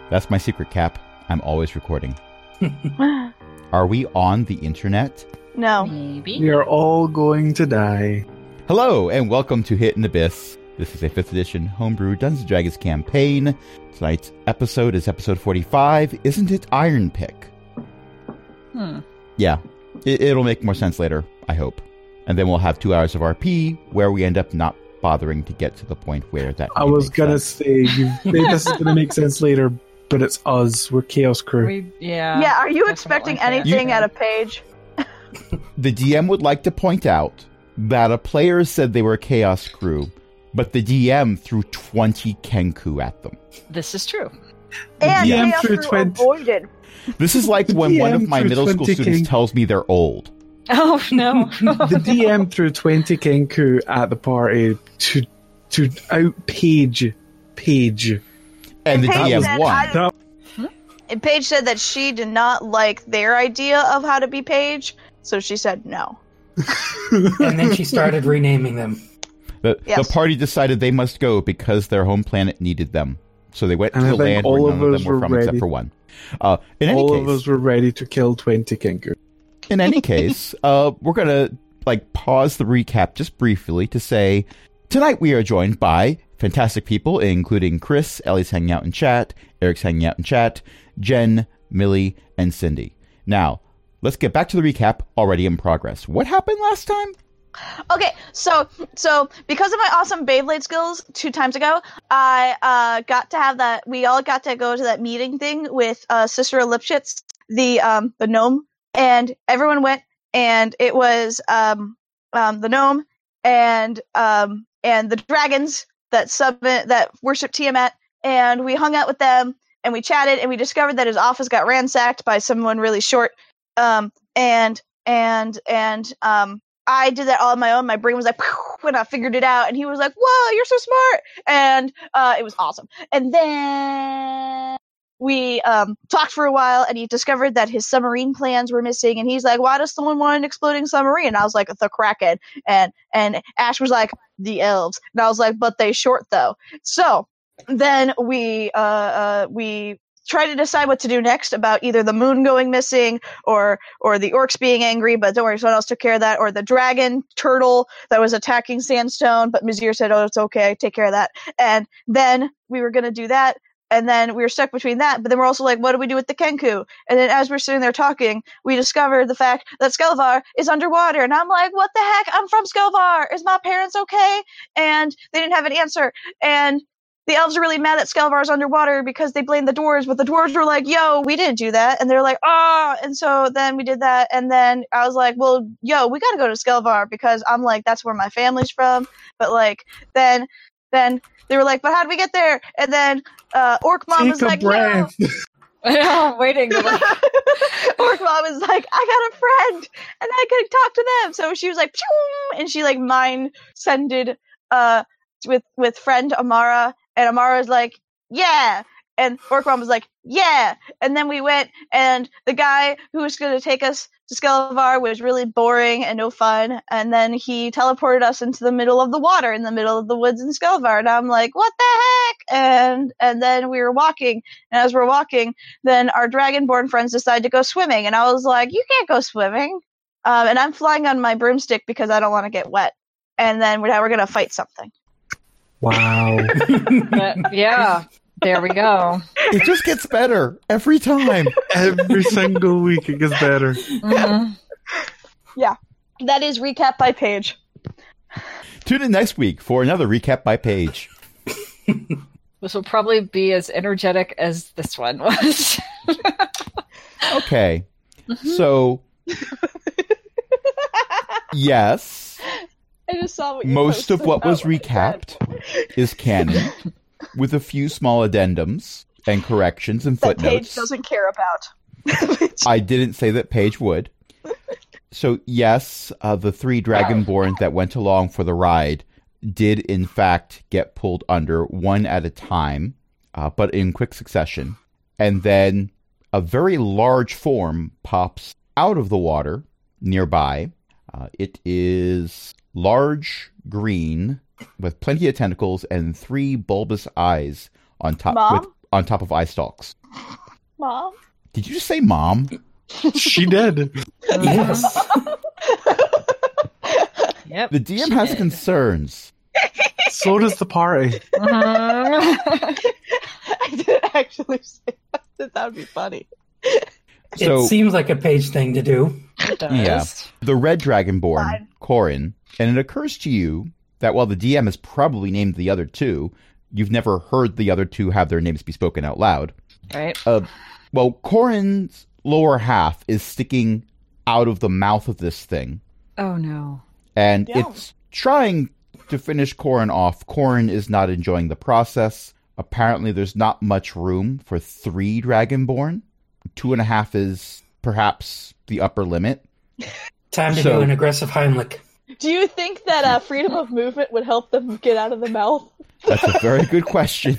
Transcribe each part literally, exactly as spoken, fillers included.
That's my secret, Cap. I'm always recording. Are we on the internet? No. Maybe. We are all going to die. Hello, and welcome to Hidden Abyss. This is a fifth edition homebrew Dungeons and Dragons campaign. Tonight's episode is episode forty-five. Isn't it Iron Pick? Hmm. Yeah, it, it'll make more sense later, I hope. And then we'll have two hours of R P, where we end up not bothering to get to the point where that I was going to say, you this is going to make sense later, but it's us. We're Chaos Crew. We, yeah. Yeah, are you definitely expecting Chaos anything Crew. at a page? The D M would like to point out that a player said they were a Chaos Crew, but the D M threw twenty Kenku at them. This is true. And D M Chaos through Crew twenty avoided. This is like The when one D M of my threw middle school twenty students Ken- tells me they're old. Oh, no. The D M threw twenty Kenku at the party to to out page Page. And the Paige D M said, won. I- That, And Paige said that she did not like their idea of how to be Paige, so she said no. And then she started renaming them. The, Yes. the party decided they must go because their home planet needed them. So they went And to I the think land all where of none of us them were were from except ready. for one. Uh, in any all case, of us were ready to kill twenty Kenku. in any case, uh, we're gonna like pause the recap just briefly to say tonight we are joined by fantastic people, including Chris. Ellie's hanging out in chat. Eric's hanging out in chat. Jen, Millie, and Cindy. Now, let's get back to the recap already in progress. What happened last time? Okay, so so because of my awesome Beyblade skills two times ago, I uh, got to have that. We all got to go to that meeting thing with uh, Cicero Lipschitz, the um, the gnome, and everyone went, and it was um, um, the gnome and um, and the dragons that sub that worship Tiamat, and we hung out with them, and we chatted, and we discovered that his office got ransacked by someone really short, um, and and and um. I did that all on my own. My brain was like, when I figured it out, and he was like, "Whoa, you're so smart!" And uh, it was awesome. And then we um, talked for a while, and he discovered that his submarine plans were missing. And he's like, "Why does someone want an exploding submarine?" And I was like, "The Kraken." And and Ash was like, "The elves." And I was like, "But they short though." So then we uh, uh, we. try to decide what to do next about either the moon going missing or or the orcs being angry, but don't worry, someone else took care of that, or the dragon turtle that was attacking Sandstone, but Mizir said, "Oh, it's okay, take care of that." And then we were going to do that, and then we were stuck between that, but then we're also like, what do we do with the Kenku? And then as we're sitting there talking, we discovered the fact that Skelvar is underwater, and I'm like, what the heck? I'm from Skelvar. Is my parents okay? And they didn't have an answer, and the elves are really mad that Skelvar's underwater because they blame the dwarves, but the dwarves were like, yo, we didn't do that. And they're like, ah. And so then we did that. And then I was like, well, yo, we got to go to Skelvar because I'm like, that's where my family's from. But like, then, then they were like, but how do we get there? And then uh, Orc Mom Take was a like, breath. no. I'm waiting. To like, Orc Mom was like, I got a friend and I could talk to them. So she was like, pew, and she like mind sended uh, with, with friend Amara. And Amara was like, yeah. And Orc Mom was like, yeah. And then we went, and the guy who was going to take us to Skelvar was really boring and no fun. And then he teleported us into the middle of the water, in the middle of the woods in Skelvar. And I'm like, what the heck? And and then we were walking. And as we're walking, then our Dragonborn friends decided to go swimming. And I was like, you can't go swimming. Um, and I'm flying on my broomstick because I don't want to get wet. And then we're, now we're going to fight something. Wow. but, yeah, there we go. It just gets better every time. Every single week it gets better. Mhm. Yeah. That is recap by Paige. Tune in next week for another recap by Paige. This will probably be as energetic as this one was. Okay. So, yes. I just saw what you Most of posted what was about I said. recapped is canon, with a few small addendums and corrections and That Paige footnotes. doesn't care about. I didn't say that Paige would. So, yes, uh, the three Dragonborn that went along for the ride did, in fact, get pulled under one at a time, uh, but in quick succession. And then a very large form pops out of the water nearby. Uh, it is large, green, with plenty of tentacles and three bulbous eyes on top. Mom? With on top of ice stalks. Mom? Did you just say mom? She did. Yes. Yep. The D M she has did. concerns. So does the party. Uh-huh. I didn't actually say that. That would be funny. So it seems like a Paige thing to do. It does. Yeah. the red dragonborn, Fine. Corin, and it occurs to you that while the D M has probably named the other two, you've never heard the other two have their names be spoken out loud. Right. Uh, well, Corin's lower half is sticking out of the mouth of this thing, Oh no. and Yeah. it's trying to finish Corin off. Corin is not enjoying the process. Apparently, there's not much room for three dragonborn. Two and a half is perhaps the upper limit. Time to So- do an aggressive Heimlich. Do you think that uh, freedom of movement would help them get out of the mouth? That's a very good question.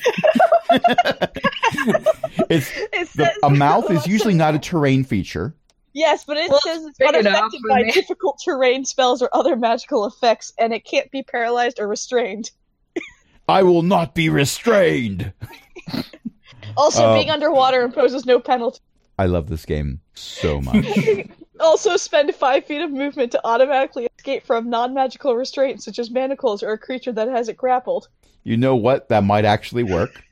it's It the, says- a mouth is usually not a terrain feature. Yes, but it Well, says it's big enough unaffected for by me. difficult terrain spells or other magical effects, and it can't be paralyzed or restrained. I will not be restrained. Also, Uh, being underwater imposes no penalty. I love this game so much. Also, spend five feet of movement to automatically escape from non-magical restraints, such as manacles or a creature that has it grappled. You know what? That might actually work.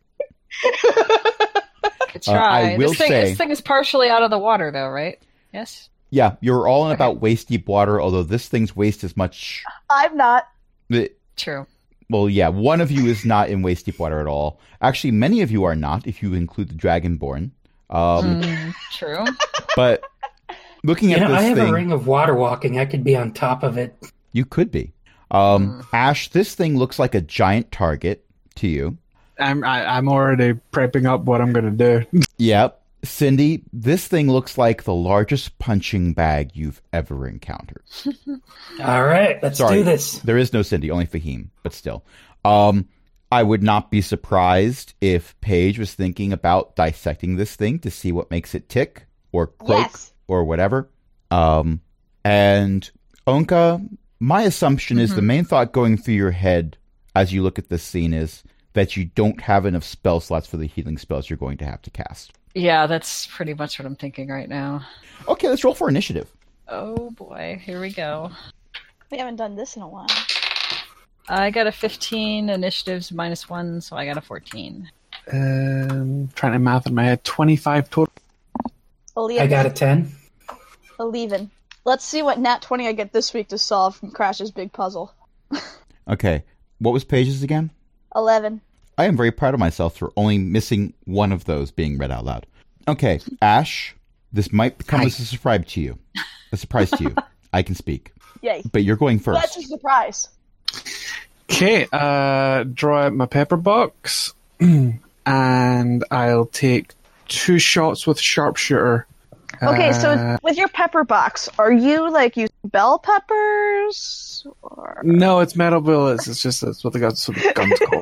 Good Uh, try. I will this, thing, say- this thing is partially out of the water, though, right? Yes. Yeah, you're all in about waist deep water, although this thing's waist is much. I'm not. True. Well, yeah, one of you is not in waist deep water at all. Actually, many of you are not, if you include the Dragonborn. Um, Mm, true. But looking You at know, this I have thing, a ring of water walking. I could be on top of it. you could be. Um, Ash, this thing looks like a giant target to you. I'm I, I'm already prepping up what I'm gonna do. Yep. Cindy, this thing looks like the largest punching bag you've ever encountered. All right, let's Sorry. do this. There is no Cindy, only Fahim, but still. Um, I would not be surprised if Paige was thinking about dissecting this thing to see what makes it tick or croak Yes. or whatever. Um, and Onka, my assumption is the main thought going through your head as you look at this scene is that you don't have enough spell slots for the healing spells you're going to have to cast. Yeah, that's pretty much what I'm thinking right now. Okay, let's roll for initiative. Oh boy, here we go. We haven't done this in a while. I got a fifteen, initiatives minus one, so I got a fourteen. Um, trying to math in my head. Twenty-five total. Eleven. I got a ten. Eleven. Let's see what nat twenty I get this week to solve from Crash's big puzzle. Okay, what was Paige's again? Eleven. I am very proud of myself for only missing one of those being read out loud. Okay, Ash, this might come as a surprise to you. A surprise to you. I can speak. Yay. But you're going Well, that's first. a surprise. Okay, uh, draw out my pepper box, and I'll take two shots with sharpshooter. Okay, Uh, so with your pepper box, are you like using bell peppers? Or... no, it's metal bullets. It's just that's what the guns, what the guns called.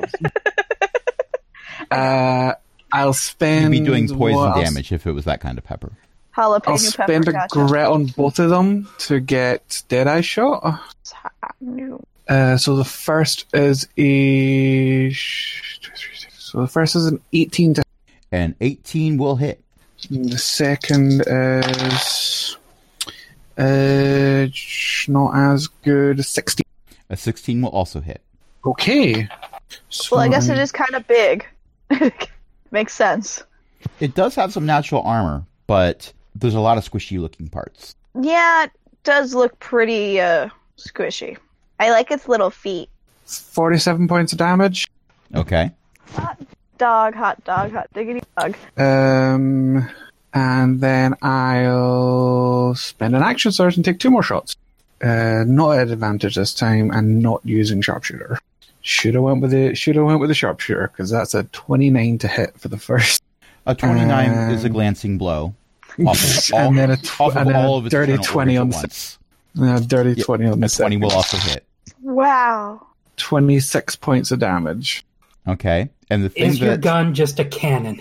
uh, I'll spend. You'd be doing poison what, I'll- damage if it was that kind of pepper. Jalapeno I'll pepper. spend a gotcha. grit on both of them to get Deadeye shot. Uh, so the first is a. So the first is an eighteen to. And eighteen will hit. And the second is. Uh, not as good. sixteen. A sixteen will also hit. Okay. So Well, I guess it I'm- is kind of big. Makes sense. It does have some natural armor, but there's a lot of squishy looking parts. Yeah, it does look pretty uh, squishy. I like its little feet. forty-seven points of damage. Okay. Hot dog, hot dog, hot diggity dog. Um, and then I'll spend an action surge and take two more shots. Uh, not at advantage this time, and not using sharpshooter. Should have went with the should have went with the sharpshooter because that's a twenty-nine to hit for the first, A twenty-nine Um, is a glancing blow. Off of all, and then a, tw- off of and then all a of its dirty internal twenty on organs the at se- once. uh, dirty Yeah, twenty on the A twenty second. will also hit. Wow. twenty-six points of damage. Okay. And the thing Is your that gun just a cannon?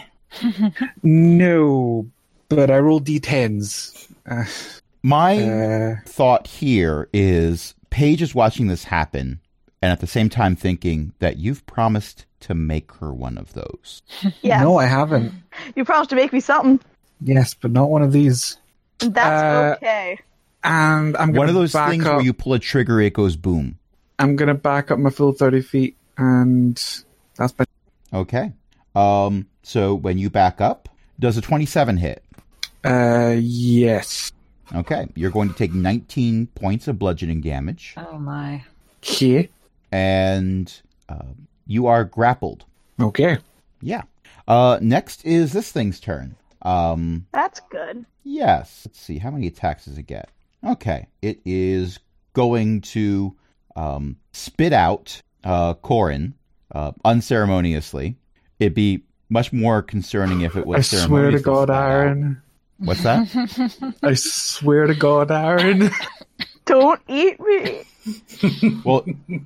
No, but I rolled d tens. Uh, my uh, thought here is Paige is watching this happen, and at the same time thinking that you've promised to make her one of those. Yeah. No, I haven't. You promised to make me something. Yes, but not one of these. That's Uh, okay. And I'm One going of to those back things up. where you pull a trigger, it goes boom. I'm going to back up my full thirty feet, and that's my. Okay. Um. So when you back up, does a twenty-seven hit? Uh, yes. Okay. You're going to take nineteen points of bludgeoning damage, Oh my. Okay. and uh, you are grappled. Okay. Yeah. Uh. Next is this thing's turn. Um. That's good. Yes. Let's see. How many attacks does it get? Okay. It is going to um, spit out uh, Corin uh, unceremoniously. It'd be much more concerning if it was I swear to ceremoniously God, spat out. Aaron. What's that? I swear to God, Aaron. Don't eat me. Well,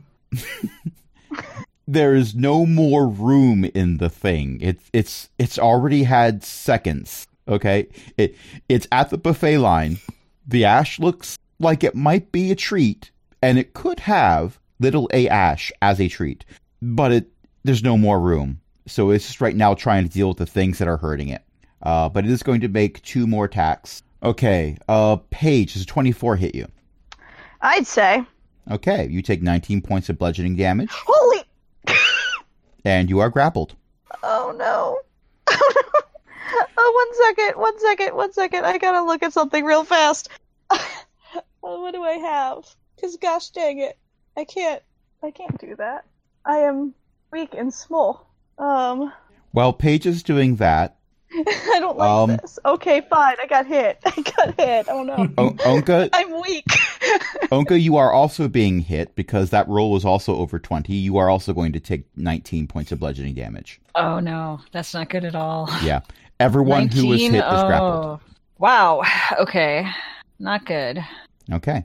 there is no more room in the thing. It's it's it's already had seconds. Okay, it it's at the buffet line. The ash looks like it might be a treat, and it could have little a ash as a treat, but it there's no more room. So it's just right now trying to deal with the things that are hurting it. Uh, but it is going to make two more attacks. Okay, uh, Paige, does a twenty-four hit you? I'd say. Okay, you take nineteen points of bludgeoning damage, Holy. and you are grappled. Oh no. Oh no. Oh, one second. One second. One second. I gotta look at something real fast. Oh, what do I have? Because gosh dang it, I can't. I can't do that. I am weak and small. Um. While Paige is doing that, I don't like Um, this. Okay, fine. I got hit. I got hit. Oh no. o- Onka, I'm weak. Onka, you are also being hit because that roll was also over twenty. You are also going to take nineteen points of bludgeoning damage. Oh no, that's not good at all. Yeah. Everyone who was nineteen? hit is grappled. Oh. Wow. Okay. Not good. Okay.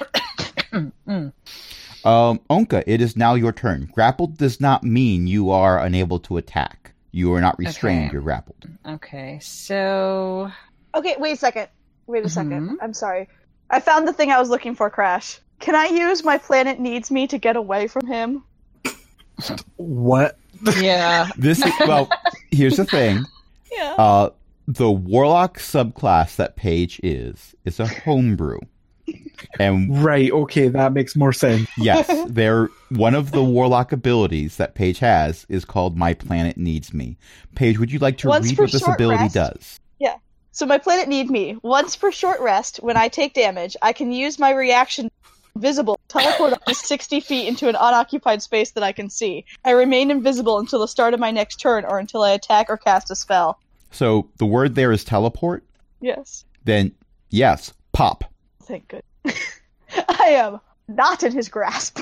Mm. Um, Onka, it is now your turn. Grappled does not mean you are unable to attack. You are not restrained, Okay. you're grappled. Okay, so Okay, wait a second. Wait a second. Mhm. I'm sorry. I found the thing I was looking for, Crash. Can I use my planet needs me to get away from him? What? yeah. This is, well, here's the thing. Yeah. Uh, the warlock subclass that Paige is, is a homebrew. And Right, okay, that makes more sense. yes, they're one of the warlock abilities that Paige has is called My Planet Needs Me. Paige, would you like to Once read per what this short ability rest. does? So my planet need me. Once per short rest, when I take damage, I can use my reaction visible, teleport up to sixty feet into an unoccupied space that I can see. I remain invisible until the start of my next turn or until I attack or cast a spell. So the word there is teleport. Yes. Then yes, pop. Thank good. I am not in his grasp.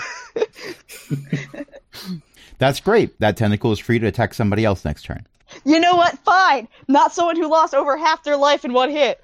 That's great. That tentacle is free to attack somebody else next turn. You know what? Fine. Not someone who lost over half their life in one hit.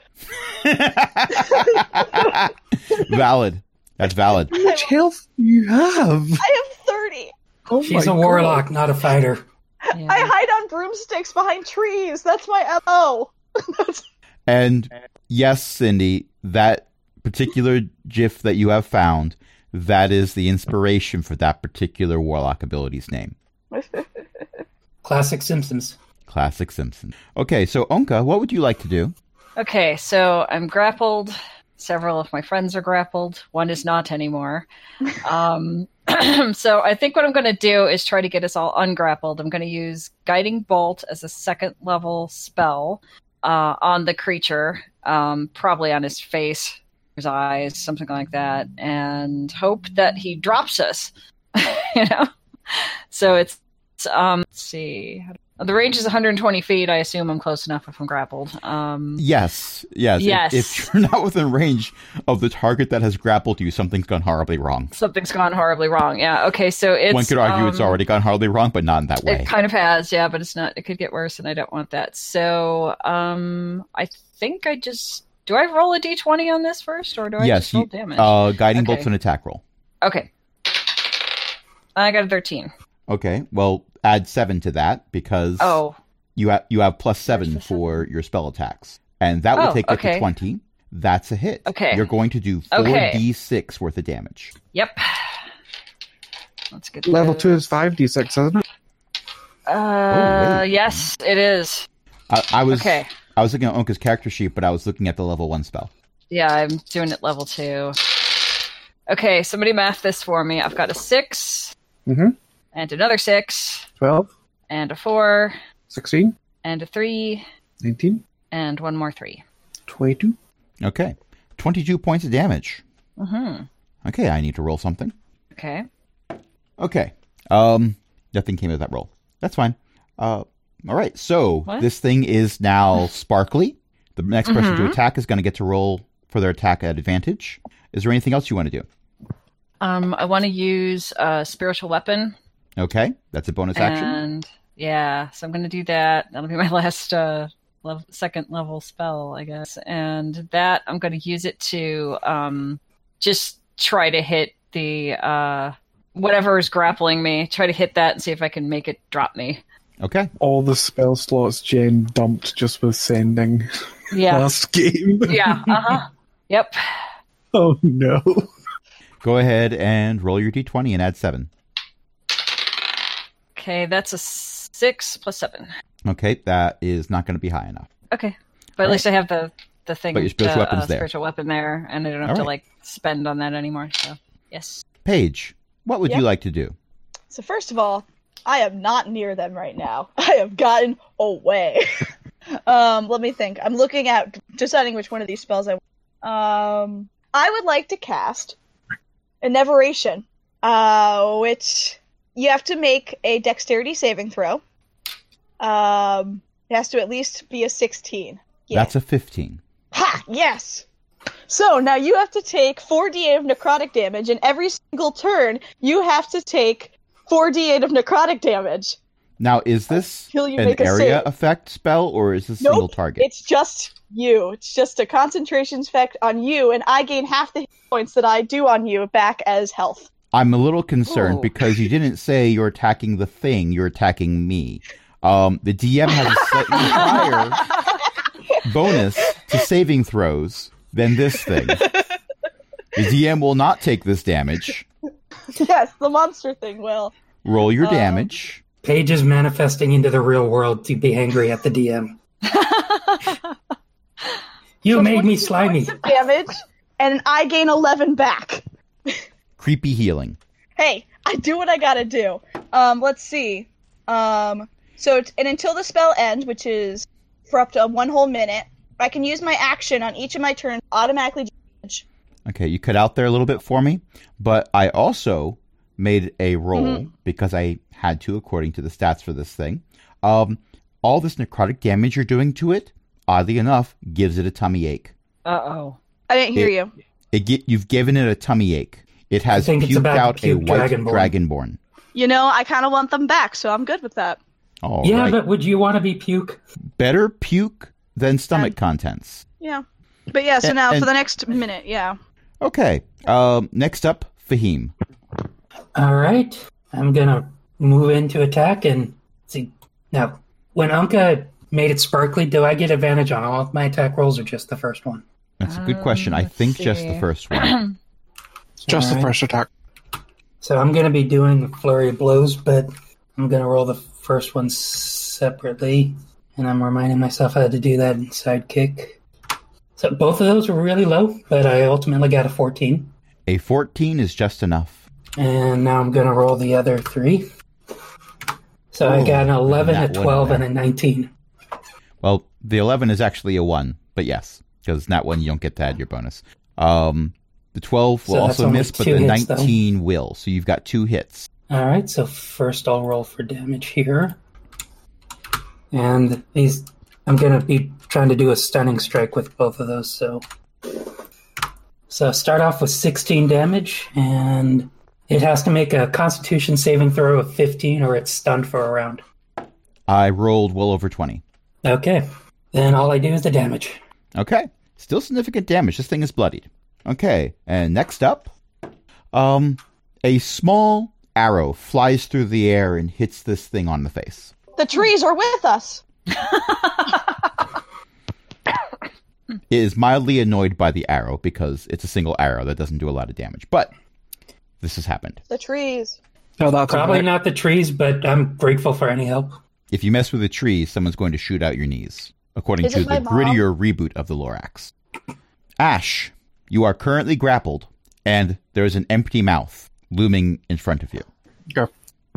Valid. That's valid. How much health do you have? I have thirty. Oh She's my a warlock, not a fighter. Yeah. I hide on broomsticks behind trees. That's my M O. That's... And yes, Cindy, that particular GIF that you have found, that is the inspiration for that particular warlock ability's name. Classic Simpsons. Classic Simpson. Okay, so Onka, what would you like to do? Okay, so I'm grappled. Several of my friends are grappled. One is not anymore. Um, so I think what I'm going to do is try to get us all ungrappled. I'm going to use Guiding Bolt as a second level spell uh, on the creature, um, probably on his face, his eyes, something like that, and hope that he drops us. You know? So it's, it's um, let's see. The range is one hundred twenty feet. I assume I'm close enough if I'm grappled. Um, Yes, yes. If- Yes. If, you're not within range of the target that has grappled you, something's gone horribly wrong. Something's gone horribly wrong. Yeah. Okay. So it's. One could argue it's um, already gone horribly wrong, but not in that way. It kind of has, yeah, but it's not. It could get worse, and I don't want that. So, um, I think I just do. I roll a d twenty on this first, or do I yes, just roll you, damage? uh, guiding Okay. bolt's an attack roll. Okay. I got a thirteen. Okay, well, add seven to that because Oh, you have you have plus seven the for your spell attacks, and that will Oh, take it okay. to twenty. That's a hit. Okay. You're going to do four Okay. d six worth of damage. yep. That's good. Level two is five d six, isn't it? Uh, Oh, wait. yes, it is. I, I was Okay. I was looking at Onka's character sheet, but I was looking at the level one spell. Yeah, I'm doing it level two. Okay, somebody math this for me. I've got a six, Mm-hmm. and another six, twelve, and a four, sixteen, and a three, nineteen, and one more three. twenty-two. Okay, twenty-two points of damage. Mm-hmm. Okay, I need to roll something. Okay. Okay, um, nothing came of that roll. That's fine. Uh, all right. So What? this thing is now sparkly. The next person to Mhm. attack is going to get to roll for their attack at advantage. Is there anything else you want to do? Um, I want to use a spiritual weapon. Okay, that's a bonus action. And yeah, so I'm going to do that. That'll be my last uh, level, second level spell, I guess. And that I'm going to use it to um, just try to hit the uh, whatever is grappling me. Try to hit that and see if I can make it drop me. Okay. All the spell slots Jane dumped just with sending Yeah. last game. Yeah. Uh huh. Yep. Oh no. Go ahead and roll your d twenty and add seven. Okay, that's a six plus seven. Okay, that is not going to be high enough. Okay, but at All least I have the the thing. But your spiritual the, weapon's uh, there. Spiritual weapon there, and I don't have All to right. like spend on that anymore. So yes. Paige, what would Yeah. you like to do? So first of all, I am not near them right now. I have gotten away. um, let me think. I'm looking at deciding which one of these spells I want. Um, I would like to cast Enervation, uh, which you have to make a dexterity saving throw. Um, it has to at least be a sixteen. Yeah. That's a fifteen. Ha! Yes! So now you have to take four d eight of necrotic damage, and every single turn you have to take four d eight of necrotic damage. Now, is this Till you an make a area save. effect spell, or is this Nope, single target? It's just you. It's just a concentration effect on you, and I gain half the hit points that I do on you back as health. I'm a little concerned Ooh. because you didn't say you're attacking the thing, you're attacking me. Um, the D M has a slightly higher bonus to saving throws than this thing. The D M will not take this damage. Yes, the monster thing will. Roll your Um, damage. Paige is manifesting into the real world to be angry at the D M. You So made me twenty-two slimy. points of damage, and I gain eleven back. Creepy healing. Hey, I do what I gotta do. Um, let's see. Um, so it's, and until the spell ends, which is for up to one whole minute, I can use my action on each of my turns to automatically damage. Okay, you cut out there a little bit for me, but I also made a roll Mhm. because I had to, according to the stats for this thing. Um, all this necrotic damage you're doing to it, oddly enough, gives it a tummy ache. Uh oh. I didn't hear It- you. It get, you've given it a tummy ache. It has think it's puked about to out a puke white dragonborn. dragonborn. You know, I kind of want them back, so I'm good with that. All yeah, right. but would you want to be puke? Better puke than stomach contents. Yeah. But yeah, so And- now and- for the next minute, yeah. Okay. Um, next up, Fahim. All right. I'm going to move into attack and see. Now, when Unka made it sparkly, do I get advantage on all of my attack rolls or just the first one? That's a good Um, question. I let's think just the see. first one. Just the Alright. first attack. So I'm going to be doing a flurry of blows, but I'm going to roll the first one separately. And I'm reminding myself how to do that in sidekick. So both of those were really low, but I ultimately got a fourteen. A fourteen is just enough. And now I'm going to roll the other three. So I Ooh, got an eleven, a that one twelve, there. and a nineteen. Well, the eleven is actually a one, but yes, because that one you don't get to add your bonus. Um, the twelve will So that's also only miss, but two the hits, though. nineteen will. So you've got two hits. All right, so first I'll roll for damage here. And these, I'm going to be trying to do a stunning strike with both of those. So, so start off with sixteen damage, and it has to make a Constitution saving throw of fifteen, or it's stunned for a round. I rolled well over twenty. Okay, then all I do is the damage. Okay, still significant damage. This thing is bloodied. Okay, and next up, um, a small arrow flies through the air and hits this thing on the face. The trees are with us. It is mildly annoyed by the arrow because it's a single arrow that doesn't do a lot of damage. But this has happened. The trees. So that's Probably okay. not the trees, but I'm grateful for any help. If you mess with a tree, someone's going to shoot out your knees, according Is to it my the mom? grittier reboot of the Lorax. Ash, you are currently grappled, and there is an empty mouth looming in front of you. Okay.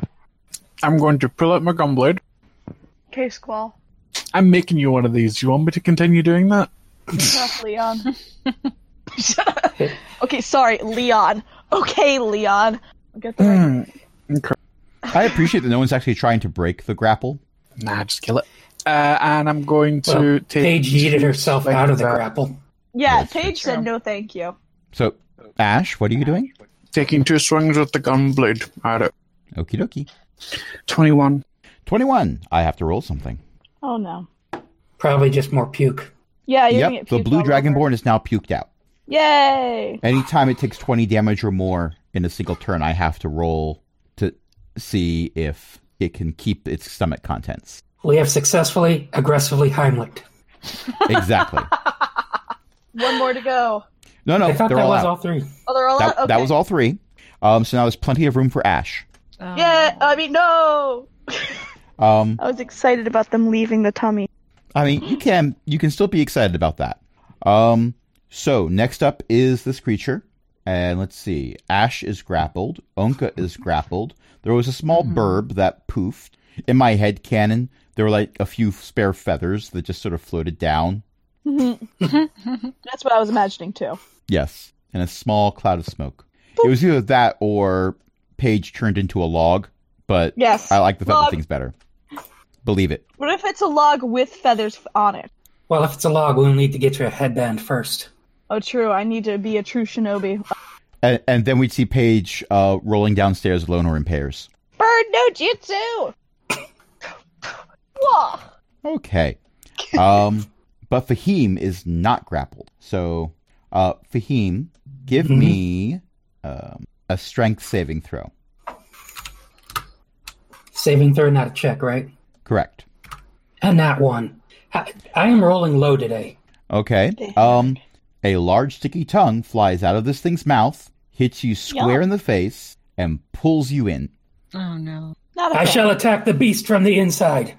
I'm going to pull out my gunblade. Okay, Squall. I'm making you one of these. You want me to continue doing that? Shut up, Leon. Shut up. Okay, sorry, Leon. Okay, Leon. I'll get the right. Hmm. Okay. I appreciate that no one's actually trying to break the grapple. Nah, just kill it. Uh, and I'm going to Well, take... Paige yeeted herself out of the that. grapple. Yeah, Yes, Paige that's said true. no thank you. So, Ash, what are you doing? Taking two swings with the gunblade at it. Okie dokie. twenty-one. twenty-one. I have to roll something. Oh no. Probably just more puke. Yeah, you're gonna Yep, get the puked blue all over. dragonborn is now puked out. Yay! Anytime it takes twenty damage or more in a single turn, I have to roll to see if it can keep its stomach contents. We have successfully, aggressively Heimlicked. Exactly. One more to go. No, no, I thought they're that all was out. all three. Oh, they're all That, out? Okay. that was all three. Um, so now there's plenty of room for Ash. Um, Yeah, I mean, no! Um, I was excited about them leaving the tummy. I mean, you can you can still be excited about that. Um, so next up is this creature, and let's see. Ash is grappled. Onka is grappled. There was a small Mhm. burb that poofed. In my head canon, there were like a few spare feathers that just sort of floated down. That's what I was imagining too. Yes, and a small cloud of smoke. It was either that or Paige turned into a log, but Yes. I like the feather Log. things better. Believe it. What if it's a log with feathers on it? Well, if it's a log, we'll need to get you a headband first. Oh, true. I need to be a true shinobi. And, and then we'd see Paige uh, rolling downstairs alone or in pairs. Bird no jutsu! Whoa! Okay. Um, but Fahim is not grappled. So, uh, Fahim, give Mhm. me um, a strength saving throw. Saving throw, not a check, right? Correct. And that one. I, I am rolling low today. Okay. Um, a large sticky tongue flies out of this thing's mouth, hits you square in the face, and pulls you in. Oh no. Not a I fan. shall attack the beast from the inside.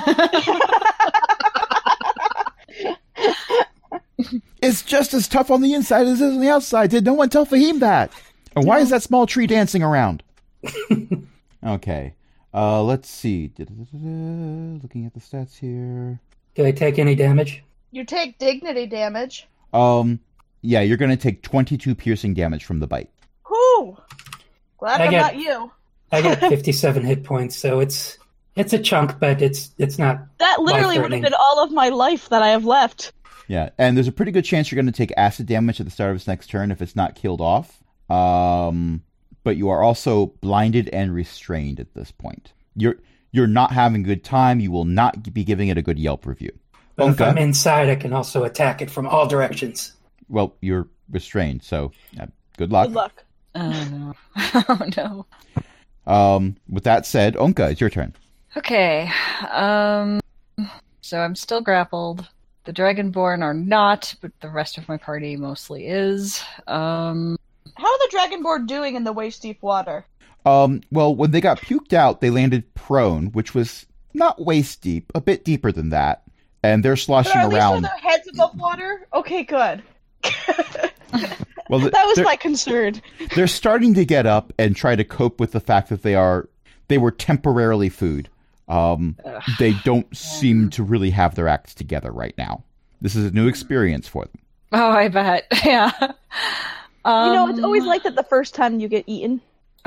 It's just as tough on the inside as it is on the outside. Did no one tell Fahim that? And why is that small tree dancing around? Okay. Uh, let's see. Da-da-da-da-da. Looking at the stats here. Do I take any damage? You take dignity damage. Um, yeah, you're going to take twenty-two piercing damage from the bite. Whew! Glad I I'm get- not you. I got fifty-seven hit points, so it's it's a chunk, but it's it's not. That literally would have Life-threatening. been all of my life that I have left. Yeah, and there's a pretty good chance you're going to take acid damage at the start of its next turn if it's not killed off. Um, but you are also blinded and restrained at this point. You're you're not having a good time. You will not be giving it a good Yelp review. But if Okay. I'm inside, I can also attack it from all directions. Well, you're restrained, so uh, good luck. Good luck. Oh no. Oh no. Um, with that said, Onka, it's your turn. Okay. Um. So I'm still grappled. The Dragonborn are not, but the rest of my party mostly is. Um. How are the Dragonborn doing in the waist deep water? Um, well, when they got puked out, they landed prone, which was not waist deep, a bit deeper than that, and they're But sloshing at least are around. their heads above water? Okay, good. Well, That was they're, my concern. they're starting to get up and try to cope with the fact that they are they were temporarily food. Um, Ugh. they don't seem to really have their acts together right now. This is a new experience for them. Oh, I bet. Yeah. Um, You know, it's always like that the first time you get eaten.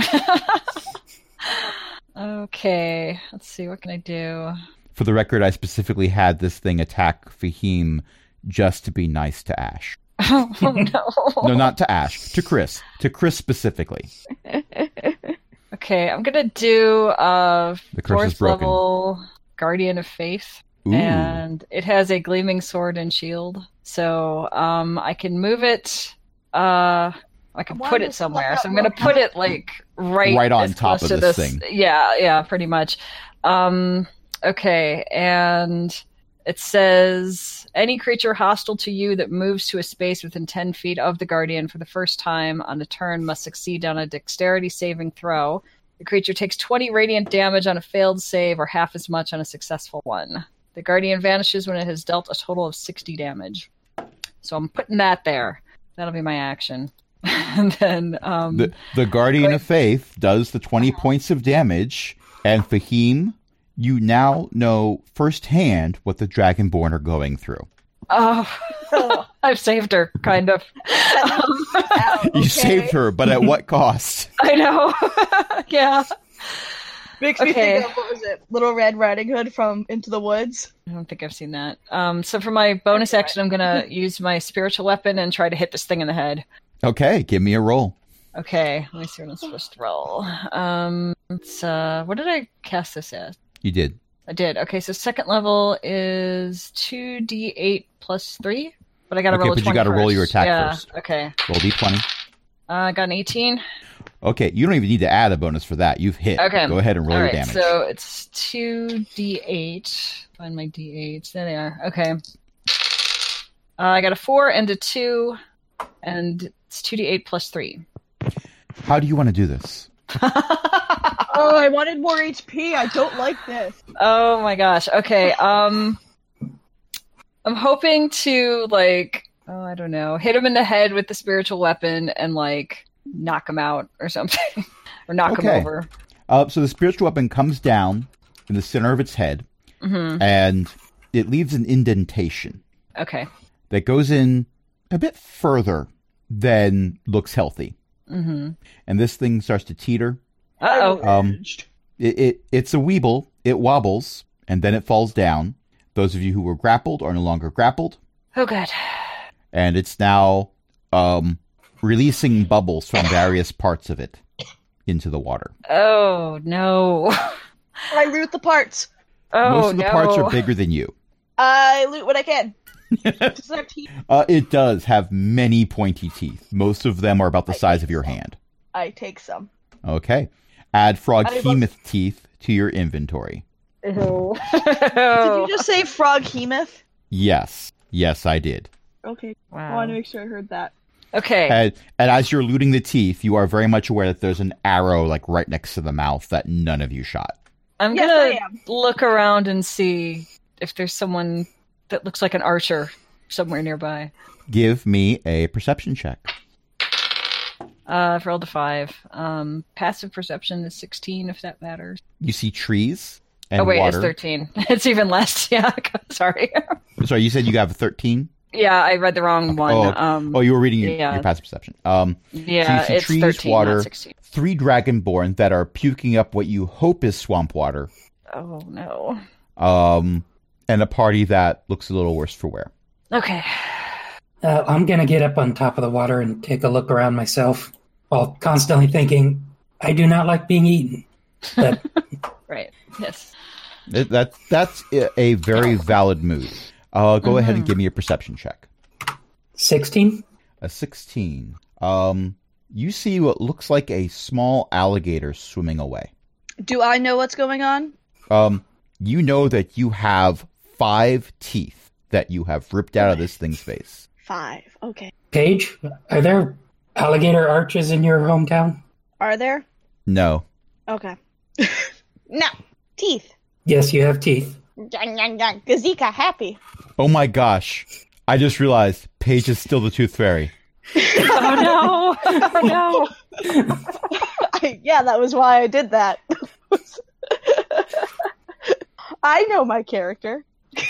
Okay. Let's see. What can I do? For the record, I specifically had this thing attack Fahim just to be nice to Ash. Oh no. No, not to Ash. To Chris. To Chris specifically. Okay, I'm gonna do uh The curse is fourth broken. level Guardian of Faith, Ooh. and it has a gleaming sword and shield. So um, I can move it. Uh, I can Why put does it somewhere. that So I'm gonna look- put it like right, Right on as top close of to this thing. Yeah, yeah, pretty much. Um, okay, and it says any creature hostile to you that moves to a space within ten feet of the Guardian for the first time on a turn must succeed on a dexterity saving throw. The creature takes twenty radiant damage on a failed save or half as much on a successful one. The guardian vanishes when it has dealt a total of sixty damage. So I'm putting that there. That'll be my action. And then um, The, the Guardian Right. of Faith does the twenty points of damage, and Fahim, you now know firsthand what the Dragonborn are going through. oh, I've saved her, kind of. Um, Ow, You okay. saved her, but at what cost? I know. Yeah. Makes me Okay. think of, what was it, Little Red Riding Hood from Into the Woods. I don't think I've seen that. Um, so for my bonus action, I'm going to use my spiritual weapon and try to hit this thing in the head. Okay, give me a roll. Okay, let me see what I'm supposed to roll. Um, it's, uh, what did I cast this as? You did. I did. Okay, so second level is two d eight plus three, but I got to Okay, roll a but you twenty gotta roll first. your attack yeah, first. Okay, Roll d twenty. uh, I got an eighteen. Okay, you don't even need to add a bonus for that. You've hit. Okay. Go ahead and roll All your right, damage. so it's two d eight. Find my d eights. There they are. Okay. Uh, I got a four and a two, and it's two d eight plus three. How do you want to do this? Oh, I wanted more H P. I don't like this. Oh my gosh. Okay. Um, I'm hoping to like, oh, I don't know, hit him in the head with the spiritual weapon and like knock him out or something, or knock Okay. him over. Uh, so the spiritual weapon comes down in the center of its head, hmm and it leaves an indentation Okay. that goes in a bit further than looks healthy. hmm And this thing starts to teeter. Uh oh. Um, it, it It's a weeble. It wobbles, and then it falls down. Those of you who were grappled are no longer grappled, Oh god. and it's now um, releasing bubbles from various parts of it into the water. Oh no. I loot the parts. Oh Most of the no. parts are bigger than you. I loot what I can. Does it have teeth? Uh, it does have many pointy teeth. Most of them are about the size of your hand. I take some. Okay. Add frog I love- hemoth teeth to your inventory. Ew. Did you just say frog hemoth? Yes. Yes, I did. Okay. I Wow. wanted to make sure I heard that. Okay. And, and as you're looting the teeth, you are very much aware that there's an arrow like right next to the mouth that none of you shot. I'm Yes, gonna I am. look around and see if there's someone that looks like an archer somewhere nearby. Give me a perception check. Uh, I've rolled a five. Um, passive perception is sixteen, if that matters. You see trees and oh wait, water. it's thirteen. It's even less. Yeah, sorry. Sorry, you said you got a thirteen? Yeah, I read the wrong one. Oh, um, Oh, you were reading your, yeah. your passive perception. Um, yeah, so you see it's trees, thirteen, water, not sixteen. three dragonborn that are puking up what you hope is swamp water, Oh no. um, and a party that looks a little worse for wear. Okay. Uh, I'm gonna get up on top of the water and take a look around myself, while constantly thinking, "I do not like being eaten." But Right. Yes. It- That, that's a- a very valid move. Uh, go ahead and Mhm. give me a perception check. sixteen. A sixteen. Um, you see what looks like a small alligator swimming away. Do I know what's going on? Um, you know that you have five teeth that you have ripped out of this thing's face. Five. Okay. Paige, are there alligator arches in your hometown? Are there? No. Okay. No. Teeth. Yes, you have teeth. Dun, dun, dun. Gazika happy. Oh my gosh. I just realized Paige is still the Tooth Fairy. Oh no. Oh no. I, yeah, that was why I did that. I know my character.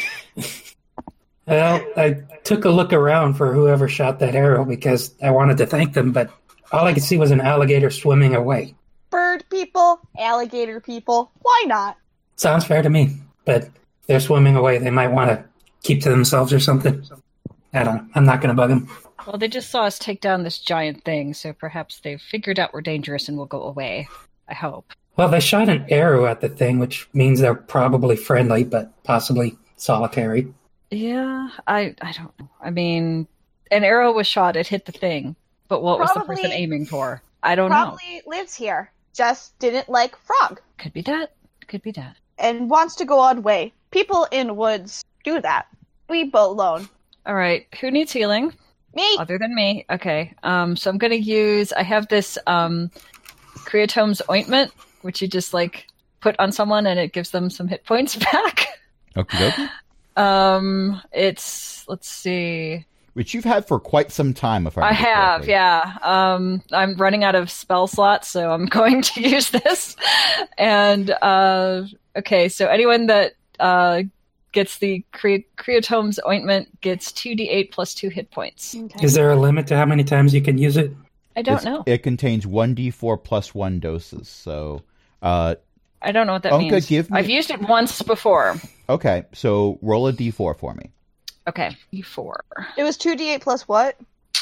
Well, I took a look around for whoever shot that arrow because I wanted to thank them, but all I could see was an alligator swimming away. Bird people, alligator people. Why not? Sounds fair to me, but if they're swimming away, they might want to keep to themselves or something. I don't know. I'm not going to bug them. Well, they just saw us take down this giant thing, so perhaps they've figured out we're dangerous and will go away. I hope. Well, they shot an arrow at the thing, which means they're probably friendly, but possibly solitary. Yeah, I I don't know. I mean, an arrow was shot, it hit the thing, but what was the person Probably- aiming for? I don't know. Probably lives here. Just didn't like frog. Could be that. Could be that. And wants to go on way. People in woods do that. We boat alone. All right, who needs healing Me. other than me? Okay, um, so I'm going to use. I have this um, Creatome's ointment which you just like put on someone and it gives them some hit points back. Okie dokie. Um, it's let's see. Which you've had for quite some time, if I I remember have, correctly. yeah. Um, I'm running out of spell slots, so I'm going to use this. And uh, okay, so anyone that uh, gets the cre- Creatome's ointment gets two d eight plus two hit points. Okay. Is there a limit to how many times you can use it? I don't It's- know. It contains one d four plus one doses. So, uh, I don't know what that Unka, means. give me- I've used it once before. okay. So roll a d four for me. Okay, e four. It was two d eight plus what?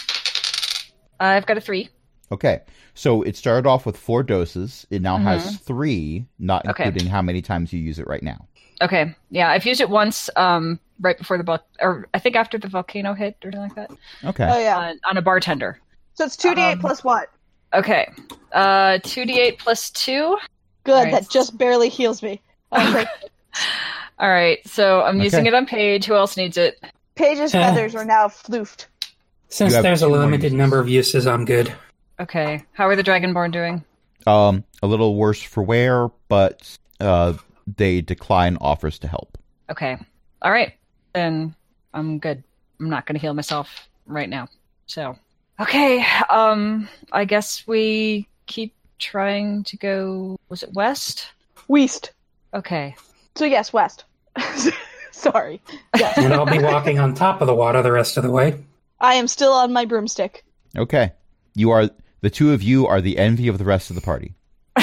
I've got a three. Okay. So it started off with four doses. It now has Mhm. three, not Okay. including how many times you use it right now. Okay, yeah, I've used it once, um, right before the vol- or I think after the volcano hit or something like that, Okay. Oh yeah. on, on a bartender. So it's two d eight um, plus what? Okay, uh, two d eight plus two. Good. alright. That just barely heals me. Okay. All right, so I'm using Okay. it on Paige. Who else needs it? Paige's Yeah. feathers are now floofed. Since You have there's a two more limited uses. number of uses, I'm good. Okay, how are the Dragonborn doing? Um, a little worse for wear, but uh, they decline offers to help. Okay, all right, then I'm good. I'm not going to heal myself right now. So, okay, um, I guess we keep trying to go. Was it west? West. Okay. So yes, west. Sorry. Yes. And I'll be walking on top of the water the rest of the way. I am still on my broomstick. Okay. You are the two of you are the envy of the rest of the party.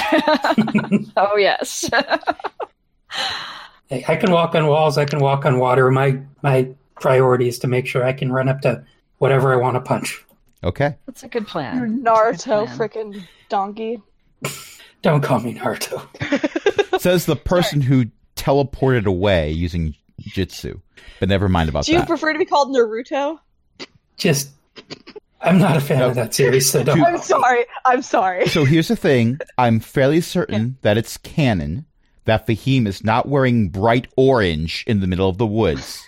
Oh yes. Hey, I can walk on walls. I can walk on water. My my priority is to make sure I can run up to whatever I want to punch. Okay. That's a good plan. You That's a Naruto good plan. frickin' donkey. Don't call me Naruto. Says the person who teleported away using Jitsu. But never mind about Do you that. prefer to be called Naruto? Just, I'm not a fan No. of that series, so don't. I'm sorry. I'm sorry. So here's the thing. I'm fairly certain that it's canon that Fahim is not wearing bright orange in the middle of the woods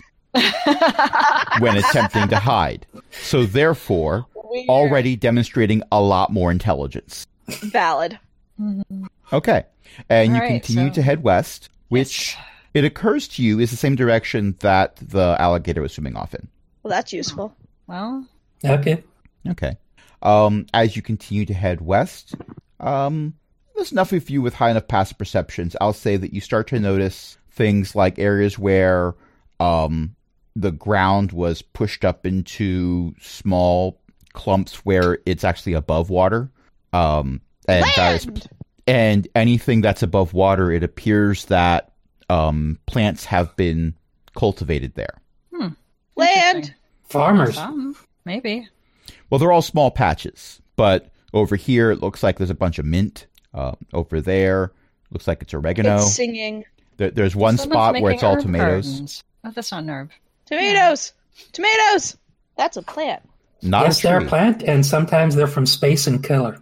when attempting to hide. So therefore, Weird. already demonstrating a lot more intelligence. Valid. Okay. And All you right, continue so- to head west, which it occurs to you is the same direction that the alligator was swimming off in. Well, that's useful. Well, Okay. Okay. Um, as you continue to head west, um, there's enough of you with high enough passive perceptions. I'll say that you start to notice things like areas where um, the ground was pushed up into small clumps where it's actually above water. Um, and that is, Land! and anything that's above water, it appears that um, plants have been cultivated there. Land. interesting. Farmers. Some, maybe. Well, they're all small patches, but over here it looks like there's a bunch of mint. Uh, over there, looks like it's oregano. It's singing. There, there's one Someone's spot where making it's all herb tomatoes. gardens. Oh, that's not an herb. Tomatoes. Tomatoes. That's a plant. Not Yes, a they're a tree. plant, and sometimes they're from space and killer.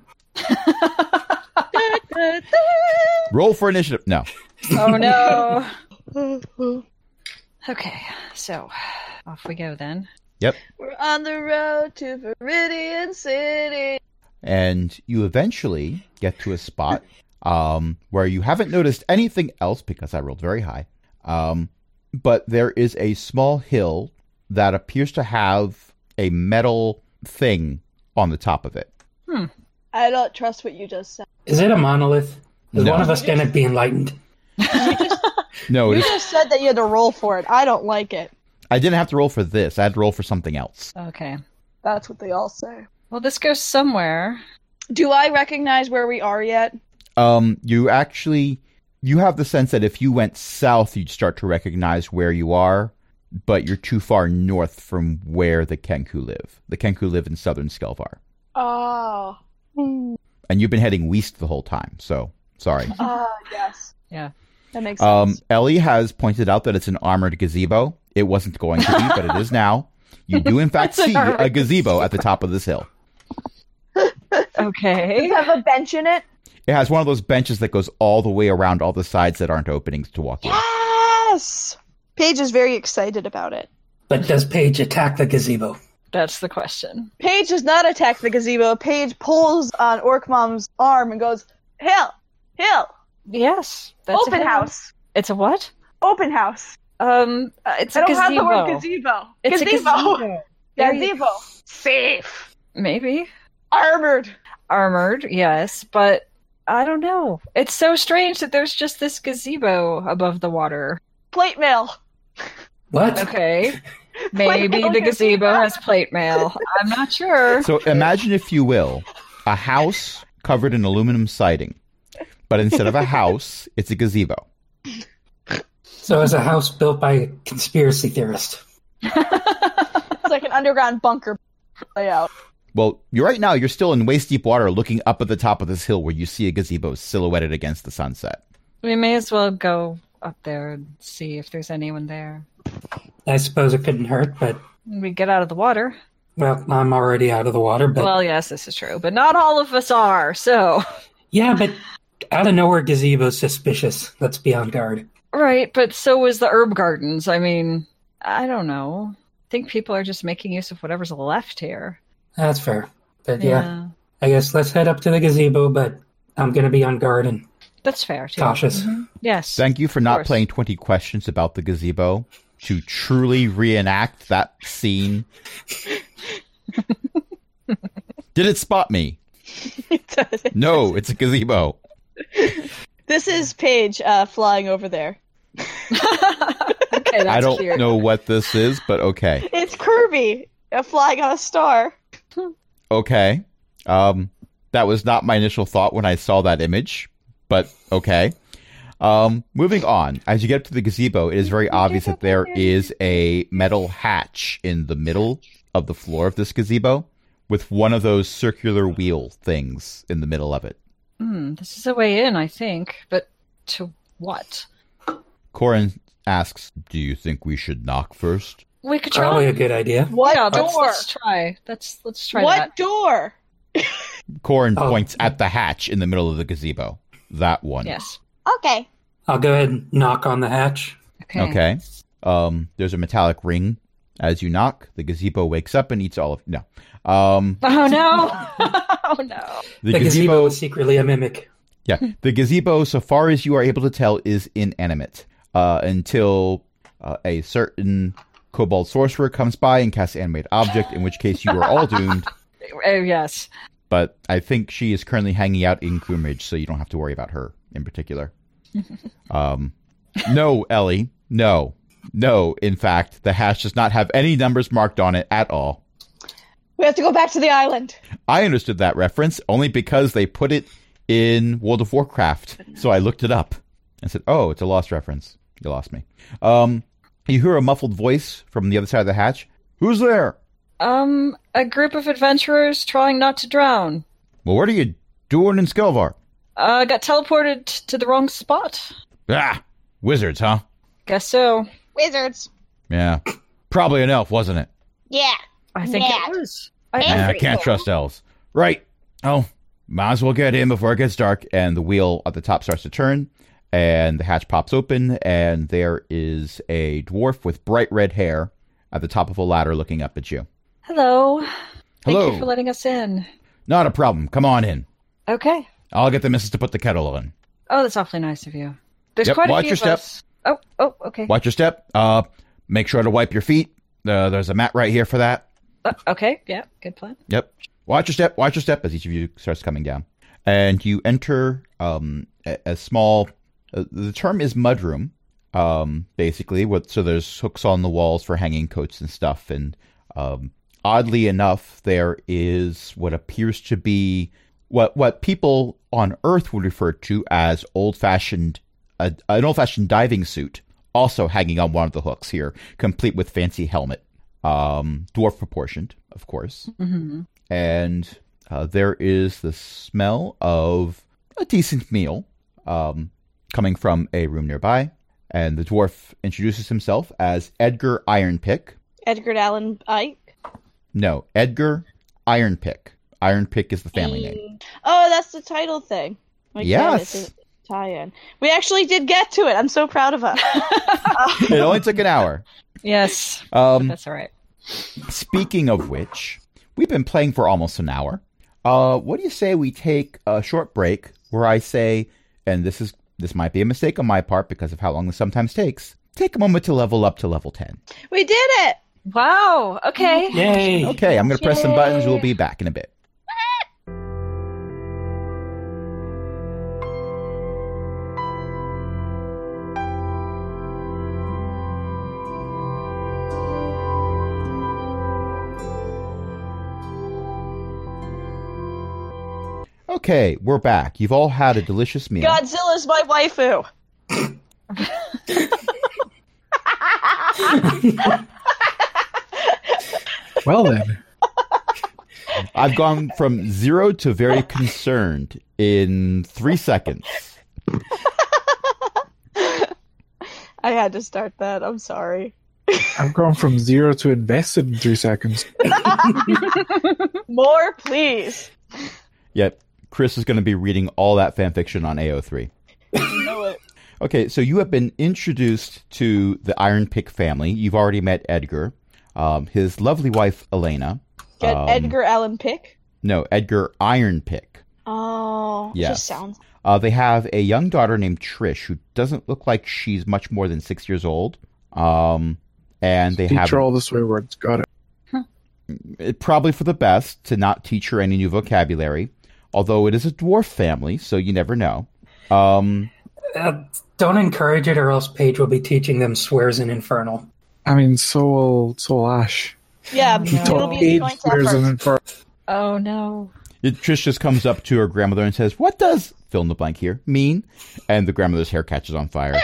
Roll for initiative. No. Oh no. Okay, so off we go then. Yep. We're on the road to Viridian City. And you eventually get to a spot um, where you haven't noticed anything else because I rolled very high. Um, but there is a small hill that appears to have a metal thing on the top of it. I don't trust what you just said. Is it a monolith? Is No. one of us going to be enlightened? No, it You is, just said that you had to roll for it. I don't like it. I didn't have to roll for this. I had to roll for something else. Okay. That's what they all say. Well, this goes somewhere. Do I recognize where we are yet? Um, you actually, you have the sense that if you went south, you'd start to recognize where you are, but you're too far north from where the Kenku live. The Kenku live in southern Skelvar. Oh. And you've been heading west the whole time, so sorry. Ah, yes. Yeah. That makes Um, sense. Ellie has pointed out that it's an armored gazebo. It wasn't going to be, but it is now. You do, in fact, It's an see a armored gazebo at the top of this hill. Does Okay. it have a bench in it? It has one of those benches that goes all the way around all the sides that aren't openings to walk in. Yes! Paige is very excited about it. But does Paige attack the gazebo? That's the question. Paige does not attack the gazebo. Paige pulls on Orc Mom's arm and goes, Hill! Hill! Yes. That's Open a house. It's a what? Open house. Um, uh, it's a I don't gazebo. have the word gazebo. It's gazebo. a gazebo. There you- Gazebo. Safe. Maybe. Armored. Armored, yes, but I don't know. It's so strange that there's just this gazebo above the water. Plate mail. What? Okay. Maybe mail the gazebo gazebo. has plate mail. I'm not sure. So imagine, if you will, a house covered in aluminum siding, but instead of a house, it's a gazebo. So it's a house built by a conspiracy theorist. It's like an underground bunker layout. Well, you're right now, you're still in waist deep water looking up at the top of this hill where you see a gazebo silhouetted against the sunset. We may as well go up there and see if there's anyone there. I suppose it couldn't hurt, but, We get out of the water. well, I'm already out of the water, but... Well, yes, this is true, but not all of us are, so... Yeah, but out of nowhere, gazebo's suspicious. Let's be on guard. Right, but so is the herb gardens. I mean, I don't know. I think people are just making use of whatever's left here. That's fair. But yeah, I guess let's head up to the gazebo, but I'm going to be on guard and That's fair, too. cautious. Yes. Thank you for not course. playing twenty questions about the gazebo to truly reenact that scene. Did it spot me? No, it's a gazebo. This is Paige uh, flying over there. Okay, that's I don't cute. know what this is, but okay. It's Kirby uh, flying on a star. Okay. Um, that was not my initial thought when I saw that image, but okay. Um, moving on. As you get up to the gazebo, it is very obvious that there is a metal hatch in the middle of the floor of this gazebo with one of those circular wheel things in the middle of it. Hmm, this is a way in, I think. But to what? Corin asks, do you think we should knock first? We could try. Probably a good idea. What yeah, door? let's, let's try. Let's let's try what that. door? Corin Oh. points at the hatch in the middle of the gazebo. That one. Yes. Okay. I'll go ahead and knock on the hatch. Okay. Okay. Um, there's a metallic ring. As you knock, the gazebo wakes up and eats all of... No. Um, Oh no! Oh no! the, The, gazebo gazebo... is secretly a mimic. Yeah. The gazebo, so far as you are able to tell, is inanimate. Uh, until uh, a certain kobold sorcerer comes by and casts animate object, in which case you are all doomed. Uh, yes. But I think she is currently hanging out in Groomridge, so you don't have to worry about her in particular. um, no, Ellie. No. No, in fact, the hatch does not have any numbers marked on it at all. We have to go back to the island. I understood that reference only because they put it in World of Warcraft. So I looked it up and said, oh, it's a lost reference. You lost me. Um, you hear a muffled voice from the other side of the hatch. Who's there? Um, a group of adventurers trying not to drown. Well, what are you doing in Skelvar? Uh, got teleported to the wrong spot. Ah, wizards, huh? Guess so. Wizards. Yeah. Probably an elf, wasn't it? Yeah. I think Yeah. it was. I, Yeah. Yeah, I Every can't elf. trust elves. Right. Oh, might as well get in before it gets dark. And the wheel at the top starts to turn, and the hatch pops open, and there is a dwarf with bright red hair at the top of a ladder looking up at you. Hello. Thank Hello. you for letting us in. Not a problem. Come on in. Okay. I'll get the missus to put the kettle on. Oh, that's awfully nice of you. There's Yep, quite a watch few your of step. us. Oh, oh, okay. Watch your step. Uh, make sure to wipe your feet. Uh, there's a mat right here for that. Uh, okay, yeah, good plan. Yep. Watch your step. Watch your step as each of you starts coming down. And you enter um, a, a small... Uh, the term is mudroom, um, basically. What, so there's hooks on the walls for hanging coats and stuff. And um, oddly enough, there is what appears to be what what people on Earth would refer to as old-fashioned... A, an old-fashioned diving suit also hanging on one of the hooks here, complete with fancy helmet. Um, dwarf proportioned, of course. Mm-hmm. And uh, there is the smell of a decent meal um, coming from a room nearby. And the dwarf introduces himself as Edgar Ironpick. Edgar Allan Ike. No, Edgar Ironpick. Ironpick is the family name. Oh, that's the title thing. My Yes. God, it's a tie-in. We actually did get to it. I'm so proud of us. It only took an hour. Yes, Um, that's all right. Speaking of which, we've been playing for almost an hour. Uh, what do you say we take a short break where I say, and this is this might be a mistake on my part because of how long this sometimes takes. Take a moment to level up to level ten. We did it! Wow. Okay. Yay! Okay, I'm going to press some buttons. We'll be back in a bit. Okay, we're back. You've all had a delicious meal. Godzilla's my waifu. Well then. I've gone from zero to very concerned in three seconds. I had to start that. I'm sorry. I've gone from zero to invested in three seconds. More, please. Yep, Chris is going to be reading all that fan fiction on A O three. You know it. Okay, so you have been introduced to the Iron Pick family. You've already met Edgar, um, his lovely wife, Elena. Get Um, Edgar Allan Pick. No, Edgar Iron Pick. Oh, Yes. just sounds. Uh, they have a young daughter named Trish who doesn't look like she's much more than six years old. Um, and they Teach have her all the swear words. Got it. it probably for the best to not teach her any new vocabulary. Although it is a dwarf family, so you never know. Um, Uh, don't encourage it, or else Paige will be teaching them swears in Infernal. I mean, so will, so will Ash. Yeah, He it'll taught be Paige joint swears effort. in Inferno. Oh no. it, Trish just comes up to her grandmother and says, "What does fill in the blank here mean?" And the grandmother's hair catches on fire.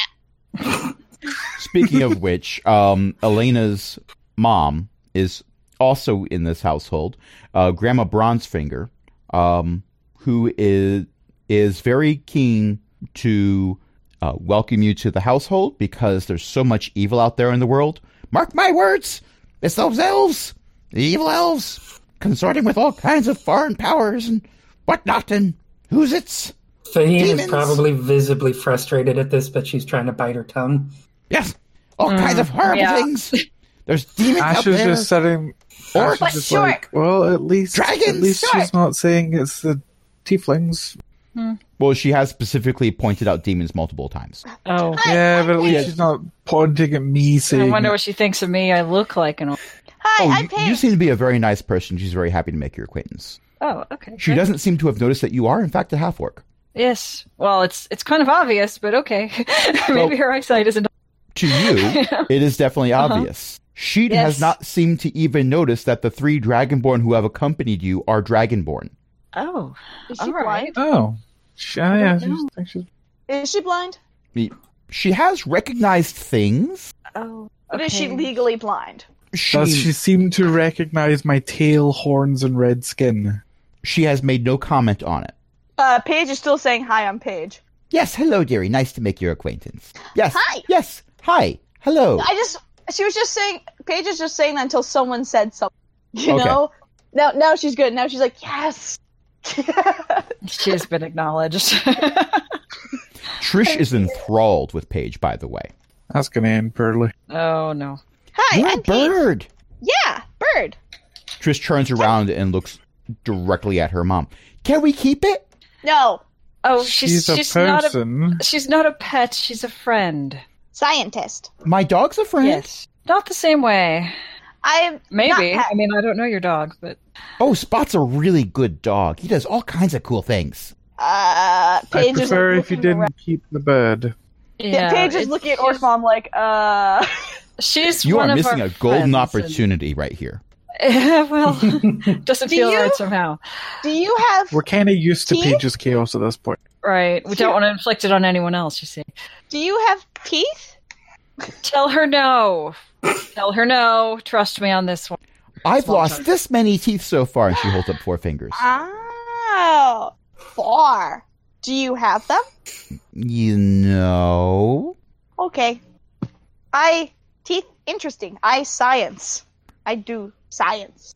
Speaking of which, um, Elena's mom is also in this household, uh, Grandma Bronzefinger, um, who is is very keen to uh, welcome you to the household because there's so much evil out there in the world. Mark my words, it's those elves, the evil elves, consorting with all kinds of foreign powers and whatnot, and who's it's? Fahine is Demons. probably visibly frustrated at this, but she's trying to bite her tongue. Yes, all kinds of horrible yeah. things. There's demons Ash out is there. just sitting. Or- Ash But is just short. like, well, at least, Dragons, at least short. she's not saying it's the tieflings. Well, she has specifically pointed out demons multiple times. Oh. Yeah, but at least Yeah. she's not pointing at me I saying. wonder what she thinks of me. I look like an. Hi, Oh, I'm you, Paige. you seem to be a very nice person. She's very happy to make your acquaintance. Oh, okay. She good. doesn't seem to have noticed that you are, in fact, a half-orc. Yes. Well, it's it's kind of obvious, but okay. Maybe Well- her eyesight isn't. To you, it is definitely Uh-huh. obvious. She Yes. has not seemed to even notice that the three Dragonborn who have accompanied you are Dragonborn. Oh. Is she All right. blind? Oh, she, oh, yeah, she's, know. I think she's- Is she blind? She has recognized things. Oh. But is she okay. legally blind? She, Does she seem to recognize my tail, horns, and red skin? she has made no comment on it. Uh, Paige is still saying hi, I'm Paige. Yes, hello, dearie. Nice to make your acquaintance. Yes. Hi. Yes. Hi. Hello. I just, she was just saying, Paige is just saying that until someone said something. You Okay. know? Now, now she's good. Now she's like, yes. She has been acknowledged. Trish is enthralled with Paige, by the way. That's gonna end poorly. Oh no. Hi, You're a I'm Paige. bird. Yeah, bird. Trish turns around and looks directly at her mom. Can we keep it? No, Oh, she's She's she's, a not a person. she's not a pet. She's a friend. scientist. My dog's a friend. Yes. Not the same way. I'm Maybe. Not I mean, I don't know your dog, but Oh, Spot's a really good dog. He does all kinds of cool things. Uh, I Paige is prefer like, if you looking didn't around. keep the bird. yeah. Paige is it- looking at Orc Mom like, uh. She's You one are of missing our a golden friends, opportunity right here. and- well, doesn't Do feel you- right somehow. Do you have We're kind of used to Teeth? Paige's chaos at this point. Right. We don't want to inflict it on anyone else, you see. Do you have teeth? Tell her no. Tell her no. Trust me on this one. I've Small lost chunk. this many teeth so far, and she holds up four fingers. Oh, four. Do you have them? You know. Okay. I teeth interesting. I science. I do science.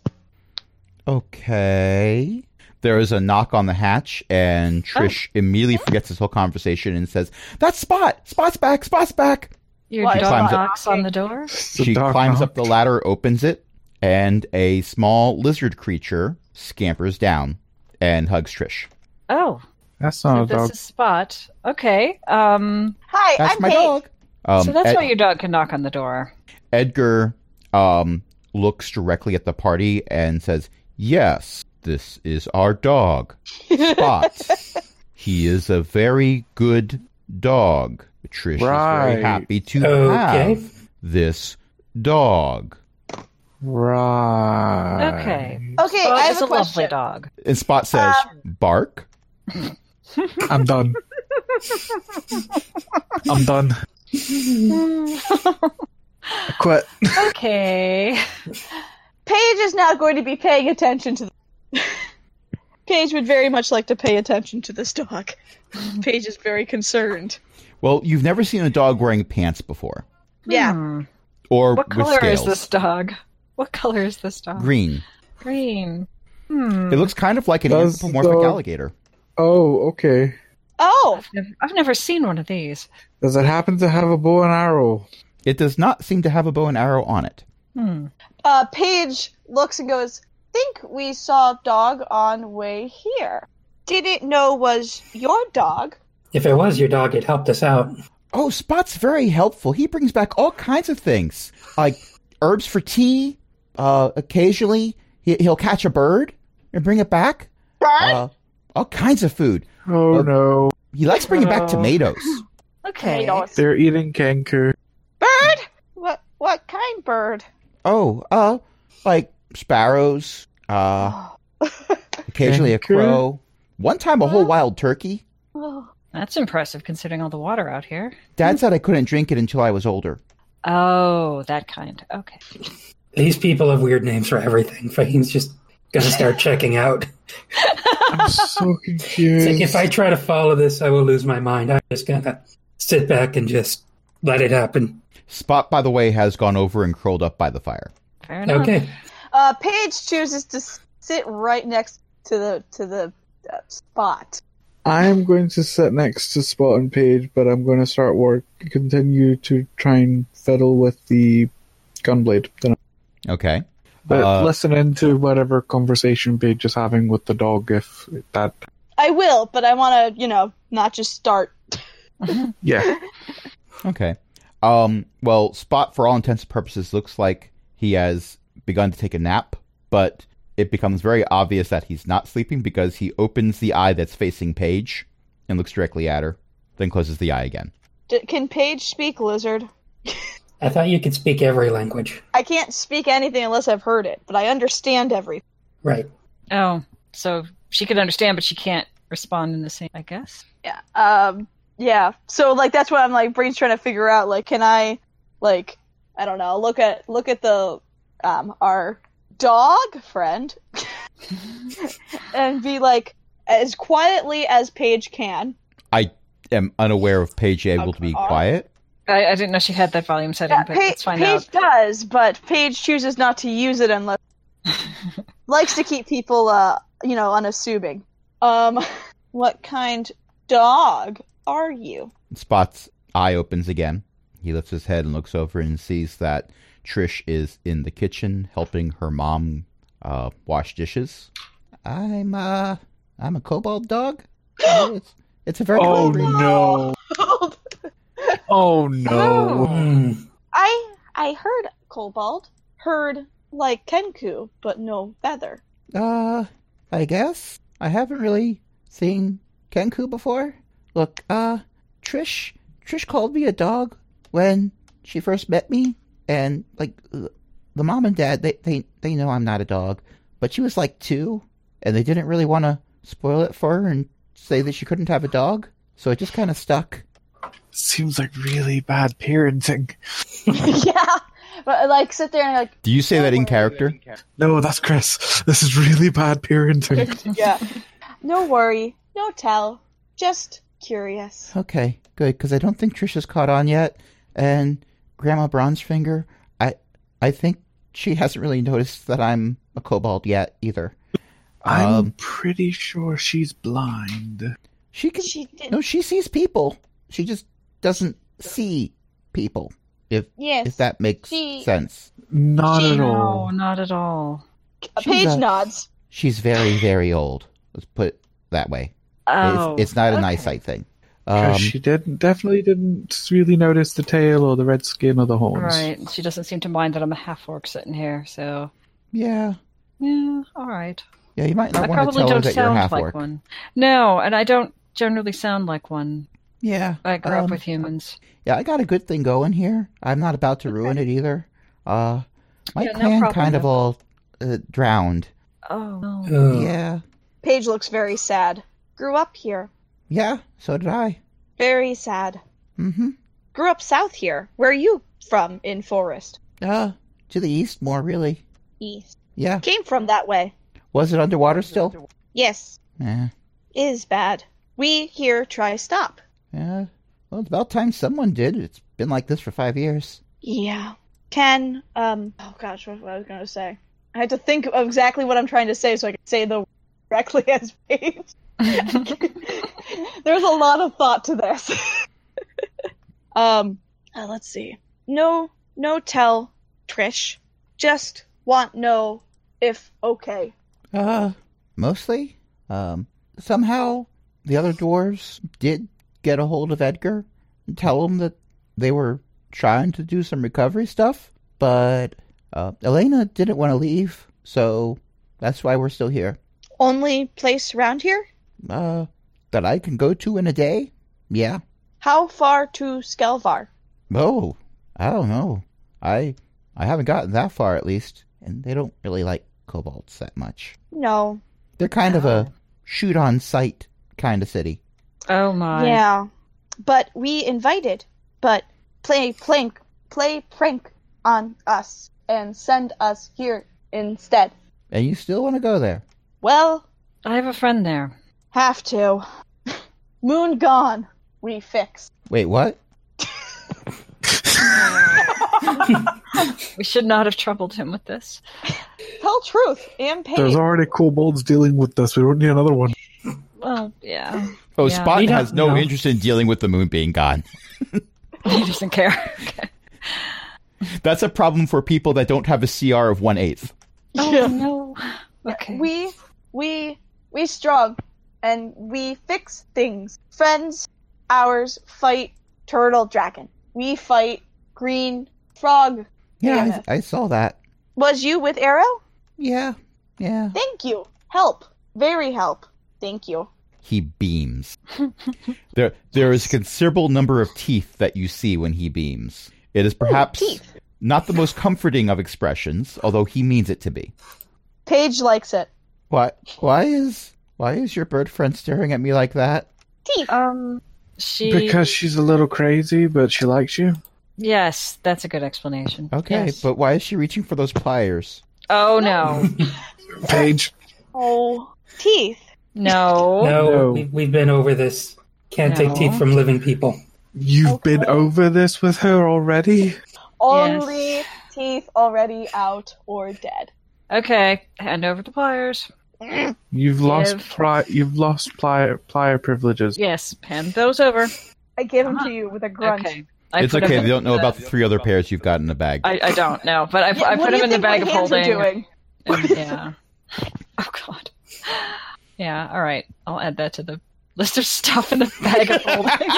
Okay. There is a knock on the hatch, and Trish immediately forgets this whole conversation and says, "That's Spot! Spot's back! Spot's back!" Your What? dog Climbs up- knocks on the door. It's a She dark climbs knock. up the ladder, opens it, and a small lizard creature scampers down and hugs Trish. Oh. That's So not a this dog. is Spot. Okay. Um, Hi, That's I'm my Paige. dog. Um, so that's Ed- why your dog can knock on the door. Edgar um, looks directly at the party and says, "Yes, this is our dog, Spot. He is a very good dog. Trish is Right. very happy to Okay. have this dog." Right. Okay. Okay, Spot I have is a a lovely question. dog. And Spot says, Um, "Bark." I'm done. I'm done. I quit. Okay. Paige is now going to be paying attention to. The- Paige would very much like to pay attention to this dog. Paige is very concerned. Well, you've never seen a dog wearing pants before, Yeah. Hmm. or What with color scales. is this dog? What color is this dog? Green. Green. Hmm. It looks kind of like an Does anthropomorphic the- alligator. Oh, okay. Oh, I've never, I've never seen one of these. Does it happen to have a bow and arrow? It does not seem to have a bow and arrow on it. Hmm. uh, Paige looks and goes, think we saw a dog on way here. Didn't know was your dog. If it was your dog, it helped us out. Oh, Spot's very helpful. He brings back all kinds of things, like herbs for tea. Uh, occasionally, he, he'll catch a bird and bring it back. Bird? Uh, all kinds of food. Oh Uh, no. He likes bringing back Oh. tomatoes. Okay. Tomatoes. They're eating Kenku. Bird? What? What kind bird? Oh, uh, like sparrows. Uh, occasionally a Kenku? crow. One time, a whole wild turkey. Oh. That's impressive considering all the water out here. Dad said I couldn't drink it until I was older. Oh, that kind. Okay. These people have weird names for everything. Fahim's just gonna start checking out. I'm so It's confused. like, if I try to follow this, I will lose my mind. I'm just gonna sit back and just let it happen. Spot, by the way, has gone over and curled up by the fire. Fair enough. Okay. Uh, Paige chooses to s- sit right next to the to the uh, spot. I'm going to sit next to Spot and Page, but I'm going to start work, continue to try and fiddle with the gunblade. Then- Okay. But Uh, listen into whatever conversation Page is having with the dog, if that. I will, but I want to, you know, not just start. Yeah. Okay. Um, well, Spot, for all intents and purposes, looks like he has begun to take a nap, but it becomes very obvious that he's not sleeping because he opens the eye that's facing Paige and looks directly at her, then closes the eye again. D- can Paige speak lizard? I thought you could speak every language. I can't speak anything unless I've heard it, but I understand everything. Right. Oh, so she can understand, but she can't respond in the same, I guess. Yeah. Um. Yeah. So like that's what I'm like. Brain's trying to figure out. Like, can I, like, I don't know. Look at look at the um our dog friend and be like as quietly as Paige can. I am unaware of Paige able to be Okay. quiet. I, I didn't know she had that volume setting, Yeah, but Pa- let's find Paige out. does, but Paige chooses not to use it unless likes to keep people, uh, you know, unassuming. Um, what kind dog are you? Spot's eye opens again. He lifts his head and looks over and sees that Trish is in the kitchen helping her mom uh, wash dishes. I'm uh, I'm a kobold dog. it's, it's a very Oh good breed. no. Oh no. Hmm. I I heard kobold, heard like Kenku, but no feather. Uh, I guess I haven't really seen Kenku before. Look, uh, Trish, Trish called me a dog when she first met me, and like uh, the mom and dad, they they they know I'm not a dog, but she was like two, and they didn't really want to spoil it for her and say that she couldn't have a dog, so it just kind of stuck. Seems like really bad parenting. Yeah, but like sit there and like Do you say that in character? No, that's Chris. This is really bad parenting. yeah. No worry, no tell, just curious. Okay, good, because I don't think Trish has caught on yet, and Grandma Bronzefinger, I I think she hasn't really noticed that I'm a kobold yet either. I'm Um, pretty sure she's blind. She can. She did. No, she sees people. She just doesn't see people. If Yes. if that makes She- sense. Not at No, all. not at all. A she's Paige a- nods. She's very very old. Let's put it that way. Oh, it's, it's not an okay. eyesight thing. Because Um, she didn't definitely didn't really notice the tail or the red skin or the horns. Right. She doesn't seem to mind that I'm a half orc sitting here, so yeah, yeah, all right. yeah. You might not I want to probably tell her don't that you're sound half like orc. one. No, and I don't generally sound like one. Yeah, I grew up um, with humans. Yeah, I got a good thing going here. I'm not about to ruin it either. Uh, my Yeah, no clan problem, kind of no all uh, drowned. Oh, no. Oh. Yeah, Paige looks very sad. Grew up here. yeah. So did I. Very sad. Mm-hmm. Grew up south here. Where are you from in Forest? Uh, to the east more, really. East. Yeah. Came from that way. Was it underwater still? Yes. Yeah. Is bad. We here try stop. Yeah. Well, it's about time someone did. It's been like this for five years. Yeah. Can, um, oh gosh, what, what I was going to say. I had to think of exactly what I'm trying to say so I can say the correctly as Paige. There's a lot of thought to this. um, uh, let's see. No, no tell, Trish. Just want know if okay. Uh, mostly. Um, somehow the other dwarves did get a hold of Edgar and tell him that they were trying to do some recovery stuff, but uh, Elena didn't want to leave, so that's why we're still here. Only place around here? Uh, that I can go to in a day? Yeah. How far to Skelvar? Oh, I don't know. I I haven't gotten that far, at least, and they don't really like kobolds that much. No. They're kind of a shoot-on-sight kind of city. Oh, my. Yeah. But we invited. But play plank, play prank on us and send us here instead. And you still want to go there? Well, I have a friend there. have to. Moon gone. We fix. Wait, what? We should not have troubled him with this. Tell truth and pain. There's already kobolds dealing with this. We don't need another one. Well, yeah. Oh, Yeah. Spot We don't has no know. interest in dealing with the moon being gone. He doesn't care. Okay. That's a problem for people that don't have a C R of one-eighth. Oh, Yeah. no. Okay. We, we, we strong, and we fix things. Friends, ours fight turtle dragon. We fight green frog. Yeah, Yeah. I, I saw that. Was you with Arrow? Yeah, yeah. Thank you. Help. Very help. Thank you. He beams. there, there is a considerable number of teeth that you see when he beams. It is perhaps teeth. not the most comforting of expressions, although he means it to be. Paige likes it. Why? Why is why is your bird friend staring at me like that? Teeth. Um, she... Because she's a little crazy, but she likes you. Yes, that's a good explanation. Okay, Yes. but why is she reaching for those pliers? Oh, no. Paige. Oh, teeth. No. No, No. We, we've been over this. Can't take No. teeth from living people. You've Okay. been over this with her already? Only teeth already out or dead. Okay, hand over the pliers. You've lost Give. pri- you've lost plier plier privileges. Yes, hand those over. I give them to you with a grunt. Okay. I It's put okay. him They don't in know the- about the three other pairs you've got in the bag. I, I don't know, but I, Yeah, I what put do him you in the think bag my of hands are holding. doing? And- yeah. Oh, God. Yeah, all right. I'll add that to the list of stuff in the bag of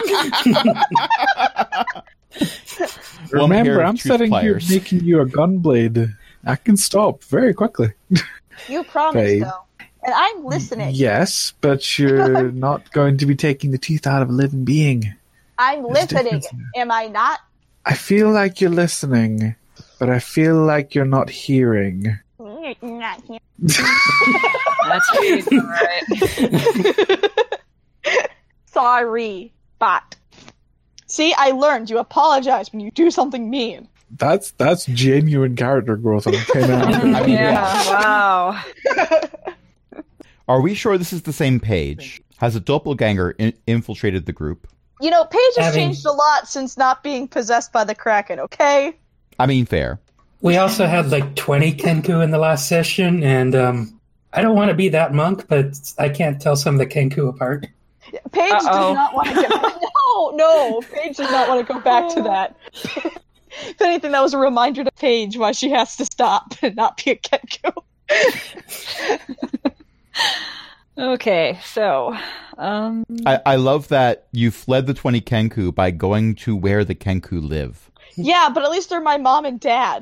holding. One pair Remember, of I'm tooth setting you, pliers. making you a gun blade. I can stop very quickly. You promised, Babe. though. And I'm listening. Yes, but you're not going to be taking the teeth out of a living being. I'm There's a listening. difference there. Am I not? I feel like you're listening, but I feel like you're not hearing. Not here. That's right. All right. Sorry, bot. See, I learned. You apologize when you do something mean. That's that's genuine character growth on ten out of ten. I mean, Yeah, wow. Are we sure this is the same page? Has a doppelganger in- infiltrated the group? You know, Paige has Having- changed a lot since not being possessed by the Kraken, okay? I mean, fair. We also had like twenty Kenku in the last session, and um, I don't want to be that monk, but I can't tell some of the Kenku apart. Paige Uh-oh. does not want to get No, no, Paige does not want to go back to that. If anything, that was a reminder to Paige why she has to stop and not be a Kenku. Okay, so um, I, I love that you fled the twenty Kenku by going to where the Kenku live. Yeah, but at least they're my mom and dad.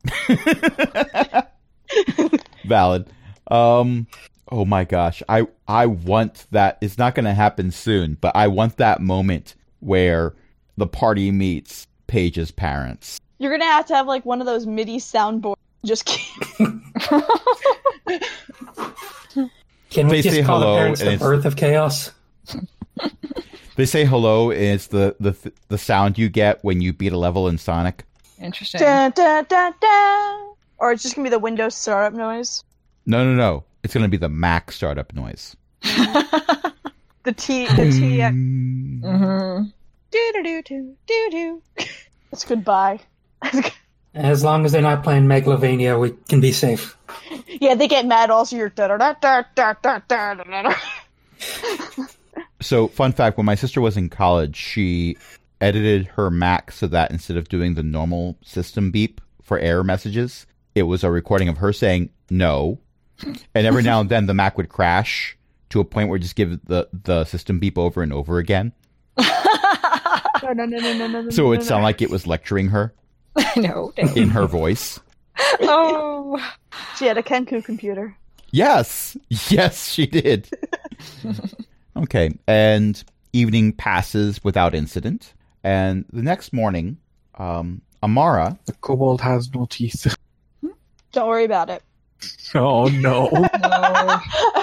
Valid. Um, oh my gosh. I, I want that. It's not going to happen soon, but I want that moment where the party meets Paige's parents. You're gonna have to have like one of those MIDI soundboards. Just kidding. Can we They say just call the hello, parents and the it's- birth of chaos? They say hello, and it's the, the, the sound you get when you beat a level in Sonic. interesting. Dun, dun, dun, dun. Or it's just gonna be the Windows startup noise. No, no, no. It's going to be the Mac startup noise. The T, the T. hmm Do do do do do do. That's goodbye. As long as they're not playing Megalovania, we can be safe. Yeah, they get mad. Also, you're da da da da da da da da da. So, fun fact, when my sister was in college, she edited her Mac so that instead of doing the normal system beep for error messages, it was a recording of her saying no. And every now and then the Mac would crash to a point where it just give the, the system beep over and over again. No, no, no, no, no, no, no. So it would no, sound no. like it was lecturing her no, no. in her voice. Oh, She had a Kenku computer. Yes. Yes, she did. Okay. And evening passes without incident. And the next morning, um, Amara... The kobold has no teeth. Don't worry about it. Oh, no. no.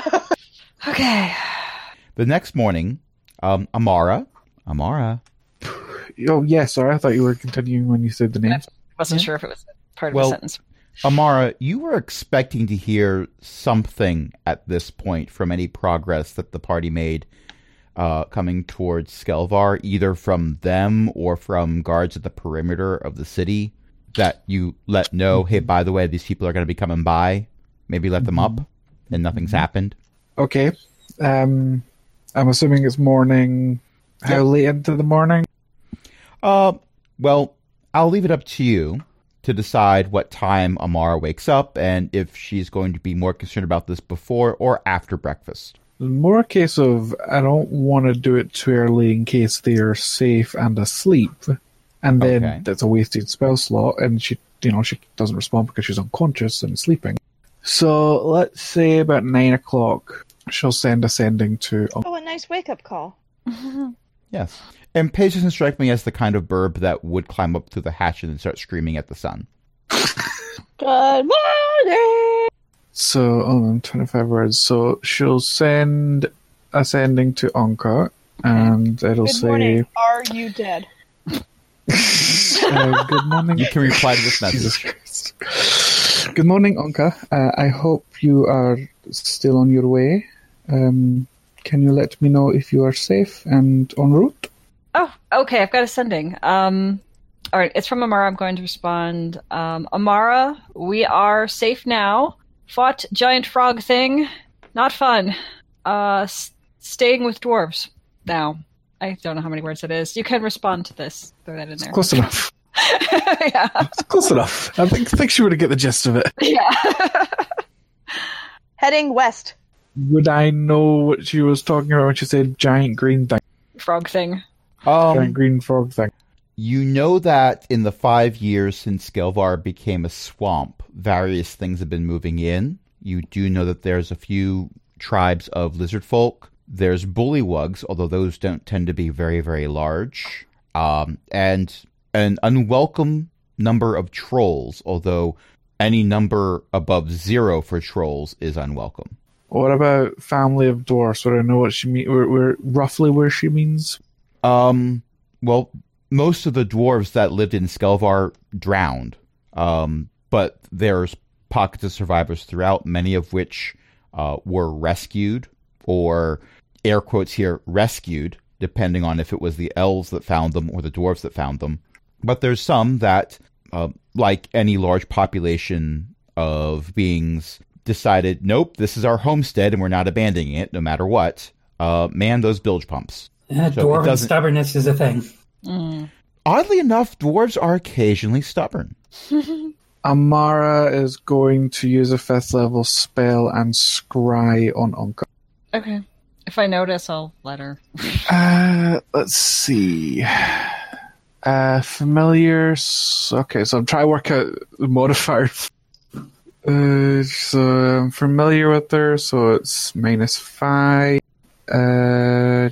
Okay. The next morning, um, Amara... Amara... Oh, yeah, sorry. I thought you were continuing when you said the name. Wasn't sure if it was part of Well, a sentence. Amara, you were expecting to hear something at this point from any progress that the party made uh, coming towards Skelvar, either from them or from guards at the perimeter of the city, that you let know, hey, by the way, these people are going to be coming by. Maybe let them up, and nothing's happened. Okay. Um, I'm assuming it's morning. How Yep. late into the morning? Uh, well, I'll leave it up to you to decide what time Amara wakes up and if she's going to be more concerned about this before or after breakfast. More a case of I don't want to do it too early in case they are safe and asleep, and then Okay. that's a wasted spell slot, and she, you know, she doesn't respond because she's unconscious and sleeping. So let's say about nine o'clock, she'll send a sending to. Oh, a nice wake up call. Yes. And Paige doesn't strike me as the kind of bird that would climb up through the hatchet and start screaming at the sun. Good morning. So, oh, twenty-five words. So she'll send a sending to Anka, and it'll Good say, morning. Are you dead? uh, "Good morning." You can reply to this Jesus message. Christ. Good morning, Anka. Uh, I hope you are still on your way. Um, can you let me know if you are safe and en route? Oh, okay. I've got a sending. Um, all right. It's from Amara. I'm going to respond. Um, Amara, we are safe now. Fought giant frog thing. Not fun. Uh, s- staying with dwarves now. I don't know how many words it is. You can respond to this. Throw that in there. Close enough. yeah. It's close enough. I think, think she would get the gist of it. Yeah. Heading west. Would I know what she was talking about when she said giant green thing? Frog thing. Um, giant green frog thing. You know that in the five years since Skelvar became a swamp, various things have been moving in. You do know that there's a few tribes of lizard folk. There's bullywugs, although those don't tend to be very, very large. Um, and an unwelcome number of trolls, although any number above zero for trolls is unwelcome. What about family of dwarfs? Would I know what she mean? Where, where roughly where she means? Um, well, most of the dwarves that lived in Skelvar drowned. Um, but there's pockets of survivors throughout, many of which uh, were rescued, or air quotes here, rescued, depending on if it was the elves that found them or the dwarves that found them. But there's some that, uh, like any large population of beings, decided, nope, this is our homestead and we're not abandoning it no matter what. Uh, man those bilge pumps. Yeah, So it dwarven doesn't- stubbornness is a thing. Mm. Oddly enough, dwarves are occasionally stubborn. Amara is going to use a fifth level spell and scry on Anka. Okay. If I notice, I'll let her. Uh, let's see. Uh, familiar. s- Okay, so I'm trying to work out the modifiers. Uh, so I'm familiar with her, so it's minus five. Uh,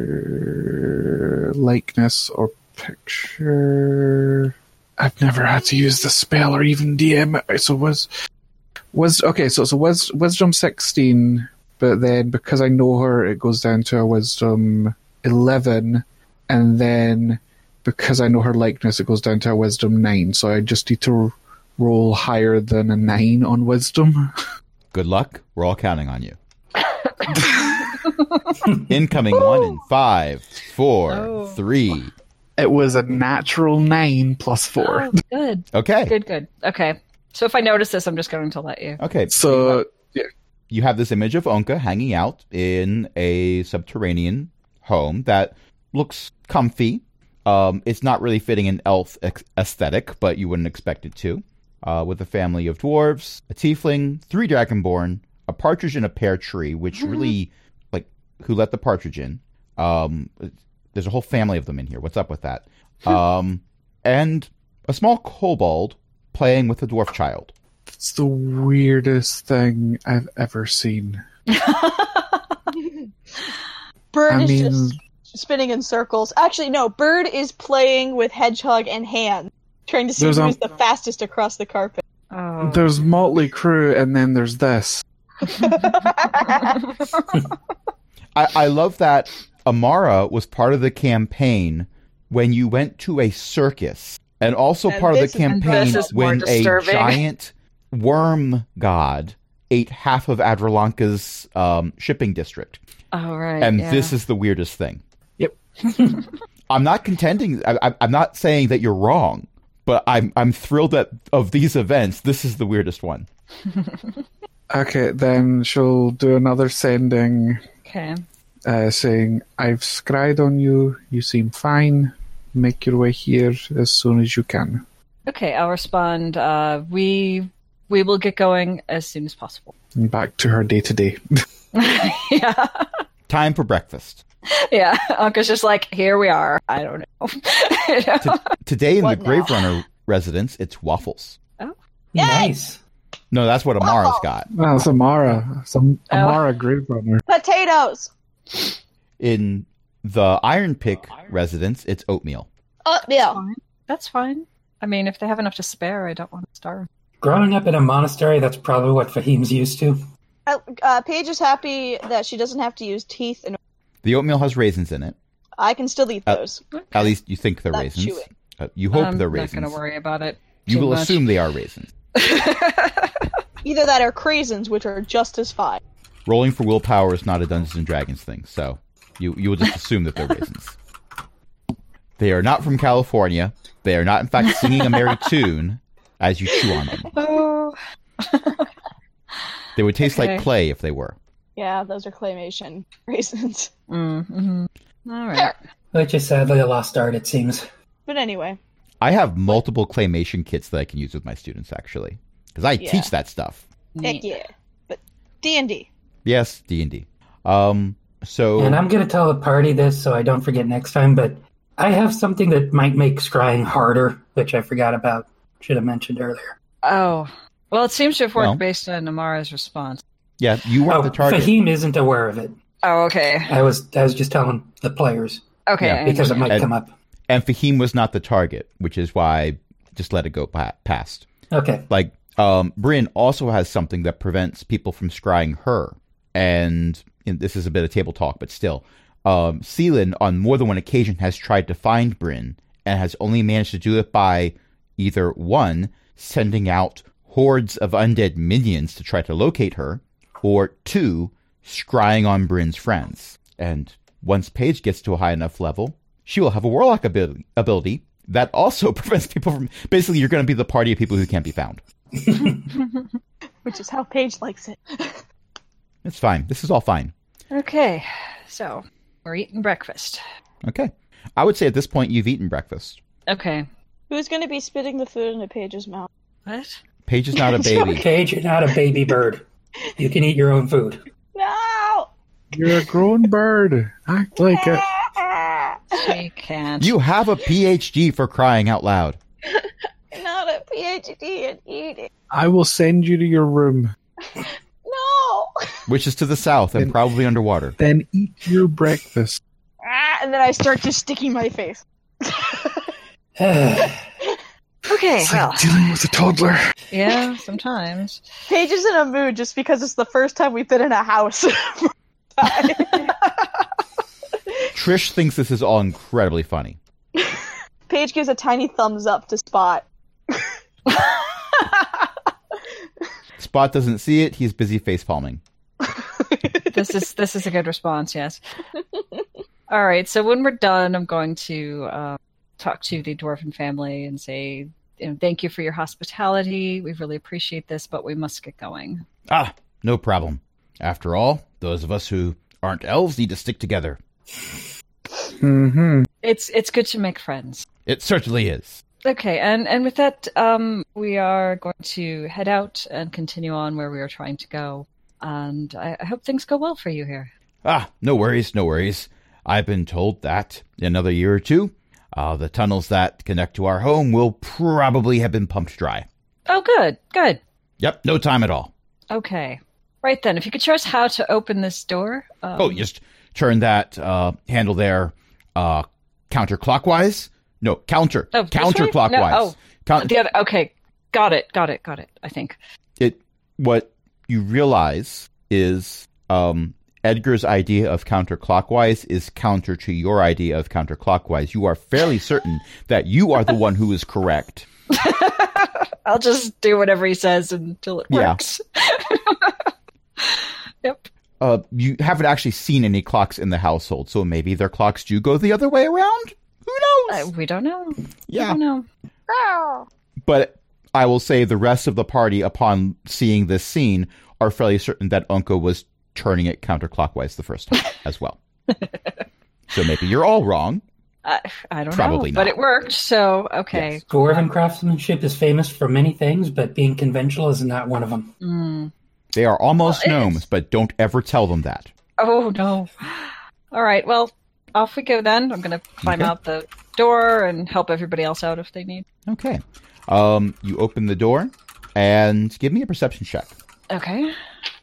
likeness or picture. I've never had to use the spell or even D M it. So was was okay. So so was wisdom sixteen, but then because I know her, it goes down to a wisdom eleven, and then because I know her likeness, it goes down to a wisdom nine. So I just need to roll higher than a nine on wisdom. Good luck. We're all counting on you. Incoming one in five, four, Oh. three. It was a natural nine plus four. Oh, good. Okay. Good, good. Okay. So if I notice this, I'm just going to let you. Okay. So yeah, You have this image of Onka hanging out in a subterranean home that looks comfy. Um, it's not really fitting an elf ex- aesthetic, but you wouldn't expect it to. Uh, with a family of dwarves, a tiefling, three dragonborn, a partridge in a pear tree, which really, like, who let the partridge in? Um, there's a whole family of them in here. What's up with that? Um, and a small kobold playing with a dwarf child. it's the weirdest thing I've ever seen. Bird I is mean, just spinning in circles. Actually, no. Bird is playing with Hedgehog and Hand, trying to see There's who's a- the fastest across the carpet. Oh. there's Motley Crue, and then there's this. I, I love that Amara was part of the campaign when you went to a circus, and also And part of the this is- and campaign this is more when a disturbing. giant worm god ate half of Adrolanka's um, shipping district. Oh, right. And yeah. this is the weirdest thing. Yep. I'm not contending. I, I, I'm not saying that you're wrong, but I'm I'm thrilled that of these events, this is the weirdest one. Okay, then she'll do another sending, Okay. uh, saying, "I've scried on you. You seem fine. Make your way here as soon as you can." Okay, I'll respond. Uh, we we will get going as soon as possible. And back to her day to day. yeah. Time for breakfast. Yeah. Uncle's just like, here we are. I don't know. You know? T- today in What the now? Grave Runner residence, it's waffles. Yay! Nice. No, that's what Amara's got. Well, it's Amara. Some Oh. Amara Grave Runner. Potatoes. In the Iron Pick residence, it's oatmeal. Oatmeal. Fine. That's fine. I mean, if they have enough to spare, I don't want to starve. Growing up in a monastery, that's probably what Fahim's used to. Uh, uh, Paige is happy that she doesn't have to use teeth, and The oatmeal has raisins in it. I can still eat Uh, those. At least you think they're Not raisins. chewing. Uh, you hope I'm they're not raisins. going to worry about it. You too will much. assume they are raisins. Either that or craisins, which are just as fine. Rolling for willpower is not a Dungeons and Dragons thing, so you you will just assume that they're raisins. They are not from California. They are not, in fact, singing a merry tune as you chew on them. Oh. They would taste Okay. like clay if they were. Yeah, those are claymation raisins. Mm-hmm. All right. Which is sadly a lost art, it seems. But anyway, I have multiple claymation kits that I can use with my students, actually, because I Yeah. teach that stuff. heck Neat. yeah. But D and D. Yes, D and D. Um, so And I'm going to tell the party this so I don't forget next time, but I have something that might make scrying harder, which I forgot about. Should have mentioned earlier. Oh. Well, it seems to have worked Well. based on Amara's response. yeah, you weren't Oh, the target. Fahim isn't aware of it. Oh, okay. I was I was just telling the players Okay. Yeah, I because it might And- come up. And Fahim was not the target, which is why I just let it go pa- past. Okay. Like, um, Bryn also has something that prevents people from scrying her. And, and this is a bit of table talk, but still. Um, Seelan, on more than one occasion, has tried to find Bryn and has only managed to do it by either, one, sending out hordes of undead minions to try to locate her, or two, scrying on Bryn's friends. And once Paige gets to a high enough level, she will have a warlock ability, ability that also prevents people from... Basically, you're going to be the party of people who can't be found. Which is how Paige likes it. It's fine. This is all fine. Okay. So, we're eating breakfast. Okay. I would say at this point, you've eaten breakfast. Okay. Who's going to be spitting the food into Paige's mouth? What? Paige is not a baby. Paige, you're not a baby bird. You can eat your own food. No! You're a grown bird. Act like it. She can't. You have a P H D for crying out loud. Not a P H D in eating. I will send you to your room. No. Which is to the south and Then- probably underwater. Then eat your breakfast. Ah, and then I start just sticking my face. Okay, It's well, like dealing with a toddler. yeah, sometimes. Paige is in a mood just because it's the first time we've been in a house. Trish thinks this is all incredibly funny. Paige gives a tiny thumbs up to Spot. Spot doesn't see it. He's busy face palming. This is this is a good response. Yes. All right. So when we're done, I'm going to uh, talk to the dwarven family and say, you know, thank you for your hospitality. We really appreciate this, but we must get going. Ah, no problem. After all, those of us who aren't elves need to stick together. Mm-hmm. It's it's good to make friends. It certainly is. Okay, and, and with that, um, we are going to head out and continue on where we are trying to go. And I, I hope things go well for you here. Ah, no worries, no worries. I've been told that in another year or two, uh, the tunnels that connect to our home will probably have been pumped dry. Oh, good, good. Yep, no time at all. Okay. Right then, if you could show us how to open this door. Um, Oh, just turn that uh, handle there uh, counterclockwise. No, counter. Oh, this way? counterclockwise. No, oh. Count- The other, okay, got it, got it, got it, I think. it. What you realize is um, Edgar's idea of counterclockwise is counter to your idea of counterclockwise. You are fairly certain that you are the one who is correct. I'll just do whatever he says until it Yeah. works. Yep. Uh, you haven't actually seen any clocks in the household, so maybe their clocks do go the other way around? Who knows? Uh, we don't know. We yeah. don't know. But I will say the rest of the party, upon seeing this scene, are fairly certain that Unko was turning it counterclockwise the first time as well. So maybe you're all wrong. I, I don't Probably know, but not. it worked, so okay. Yes. Dwarven craftsmanship is famous for many things, but being conventional is not one of them. Mm. They are almost Well, gnomes, it's- but don't ever tell them that. Oh, no. All right, well, off we go then. I'm going to climb Okay. out the door and help everybody else out if they need. Okay. Um, you open the door and give me a perception check. Okay.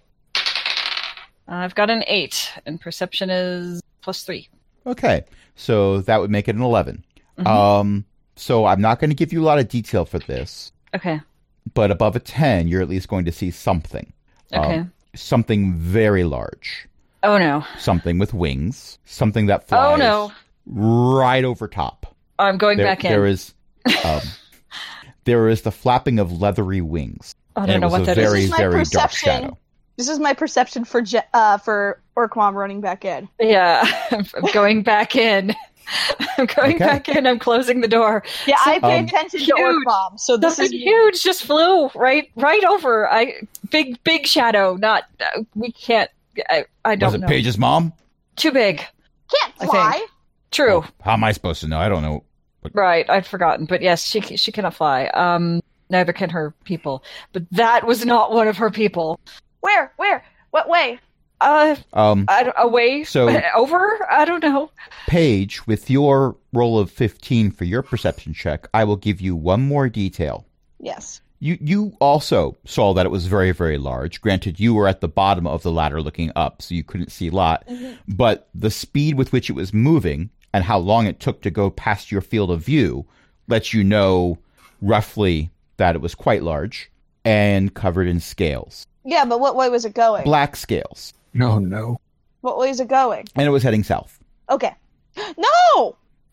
I've got an eight, and perception is plus three. Okay. So that would make it an eleven. Mhm. Um, so I'm not going to give you a lot of detail for this, Okay. but above a ten, you're at least going to see something. Okay. Um, something very large. Oh, no. Something with wings. Something that flies Oh, no. right over top. I'm going There, back in. there is um, there is the flapping of leathery wings. I And don't it know was what a that is. very, This is my very dark perception. shadow. This is my perception for Je- uh, for Orc running back in. Yeah, I'm going back in. I'm going Okay. back in. I'm closing the door. Yeah, I pay Um, attention to huge. Orc Mom, so this Something is huge just flew right, right over. I big, big shadow. Not uh, we can't. I, I don't Was it know. Paige's mom? Too big. can't I fly. think. True. Oh, how am I supposed to know? I don't know. Right. I'd forgotten. But yes, she she cannot fly. Um, neither can her people. But that was not one of her people. Where? Where? What way? Uh, Um, I don't, away. So- over. I don't know. Paige, with your roll of fifteen for your perception check, I will give you one more detail. Yes. You you also saw that it was very, very large. Granted, you were at the bottom of the ladder looking up, so you couldn't see a lot. But the speed with which it was moving and how long it took to go past your field of view lets you know roughly that it was quite large and covered in scales. Yeah, but what way was it going? Black scales. No, no. What way is it going? And it was heading south. Okay. No!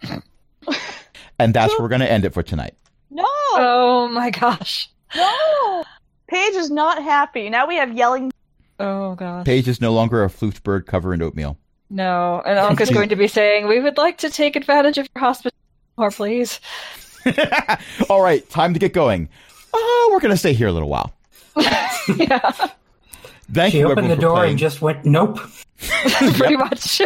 And that's where we're going to end it for tonight. No! Oh my gosh. No! Paige is not happy. Now we have yelling. Oh gosh. Paige is no longer a flute bird covered in oatmeal. No, and Anka's going to be saying, "We would like to take advantage of your hospital, more, please." All right, time to get going. Oh, we're going to stay here a little while. Yeah, Thank She you, opened everyone, the for door playing. and just went, nope. pretty much.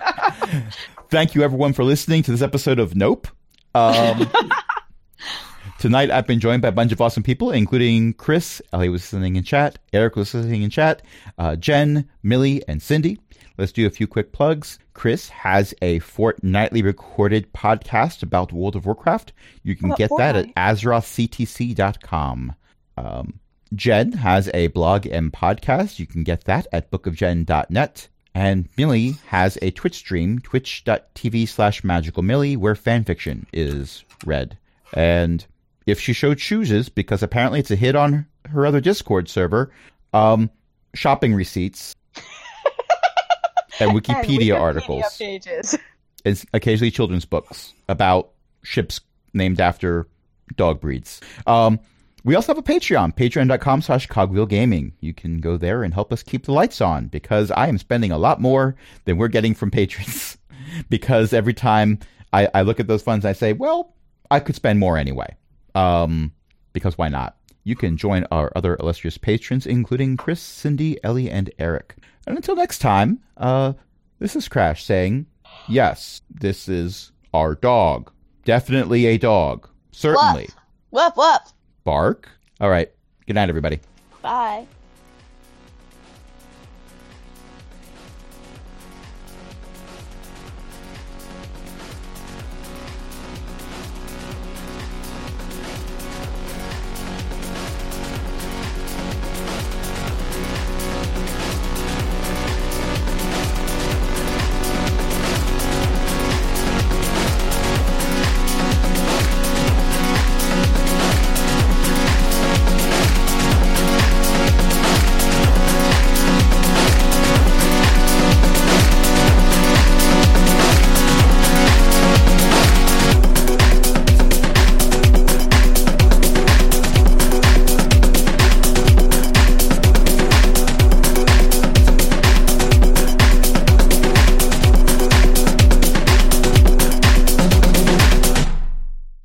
Thank you, everyone, for listening to this episode of Nope. Um, tonight, I've been joined by a bunch of awesome people, including Chris. Ellie was listening in chat. Eric was listening in chat. Uh, Jen, Millie, and Cindy. let's do a few quick plugs. Chris has a fortnightly recorded podcast about World of Warcraft. You can About get that at Fortnite? azeroth c t c dot com. Um, Jen has a blog and podcast. You can get that at book of jen dot net. And Millie has a Twitch stream, twitch.tv slash magical Millie, where fanfiction is read. And if she so chooses, because apparently it's a hit on her other Discord server, um, shopping receipts and Wikipedia And Wikipedia articles, pages. and occasionally children's books about ships named after dog breeds. Um, we also have a Patreon, patreon.com slash cogwheelgaming. You can go there and help us keep the lights on, because I am spending a lot more than we're getting from patrons. Because every time I, I look at those funds, I say, well, I could spend more anyway. Um, because why not? You can join our other illustrious patrons, including Chris, Cindy, Ellie, and Eric. And until next time, uh, this is Crash saying, yes, this is our dog. Definitely a dog. Certainly. Woof, woof. Bark. All right. Good night, everybody. Bye.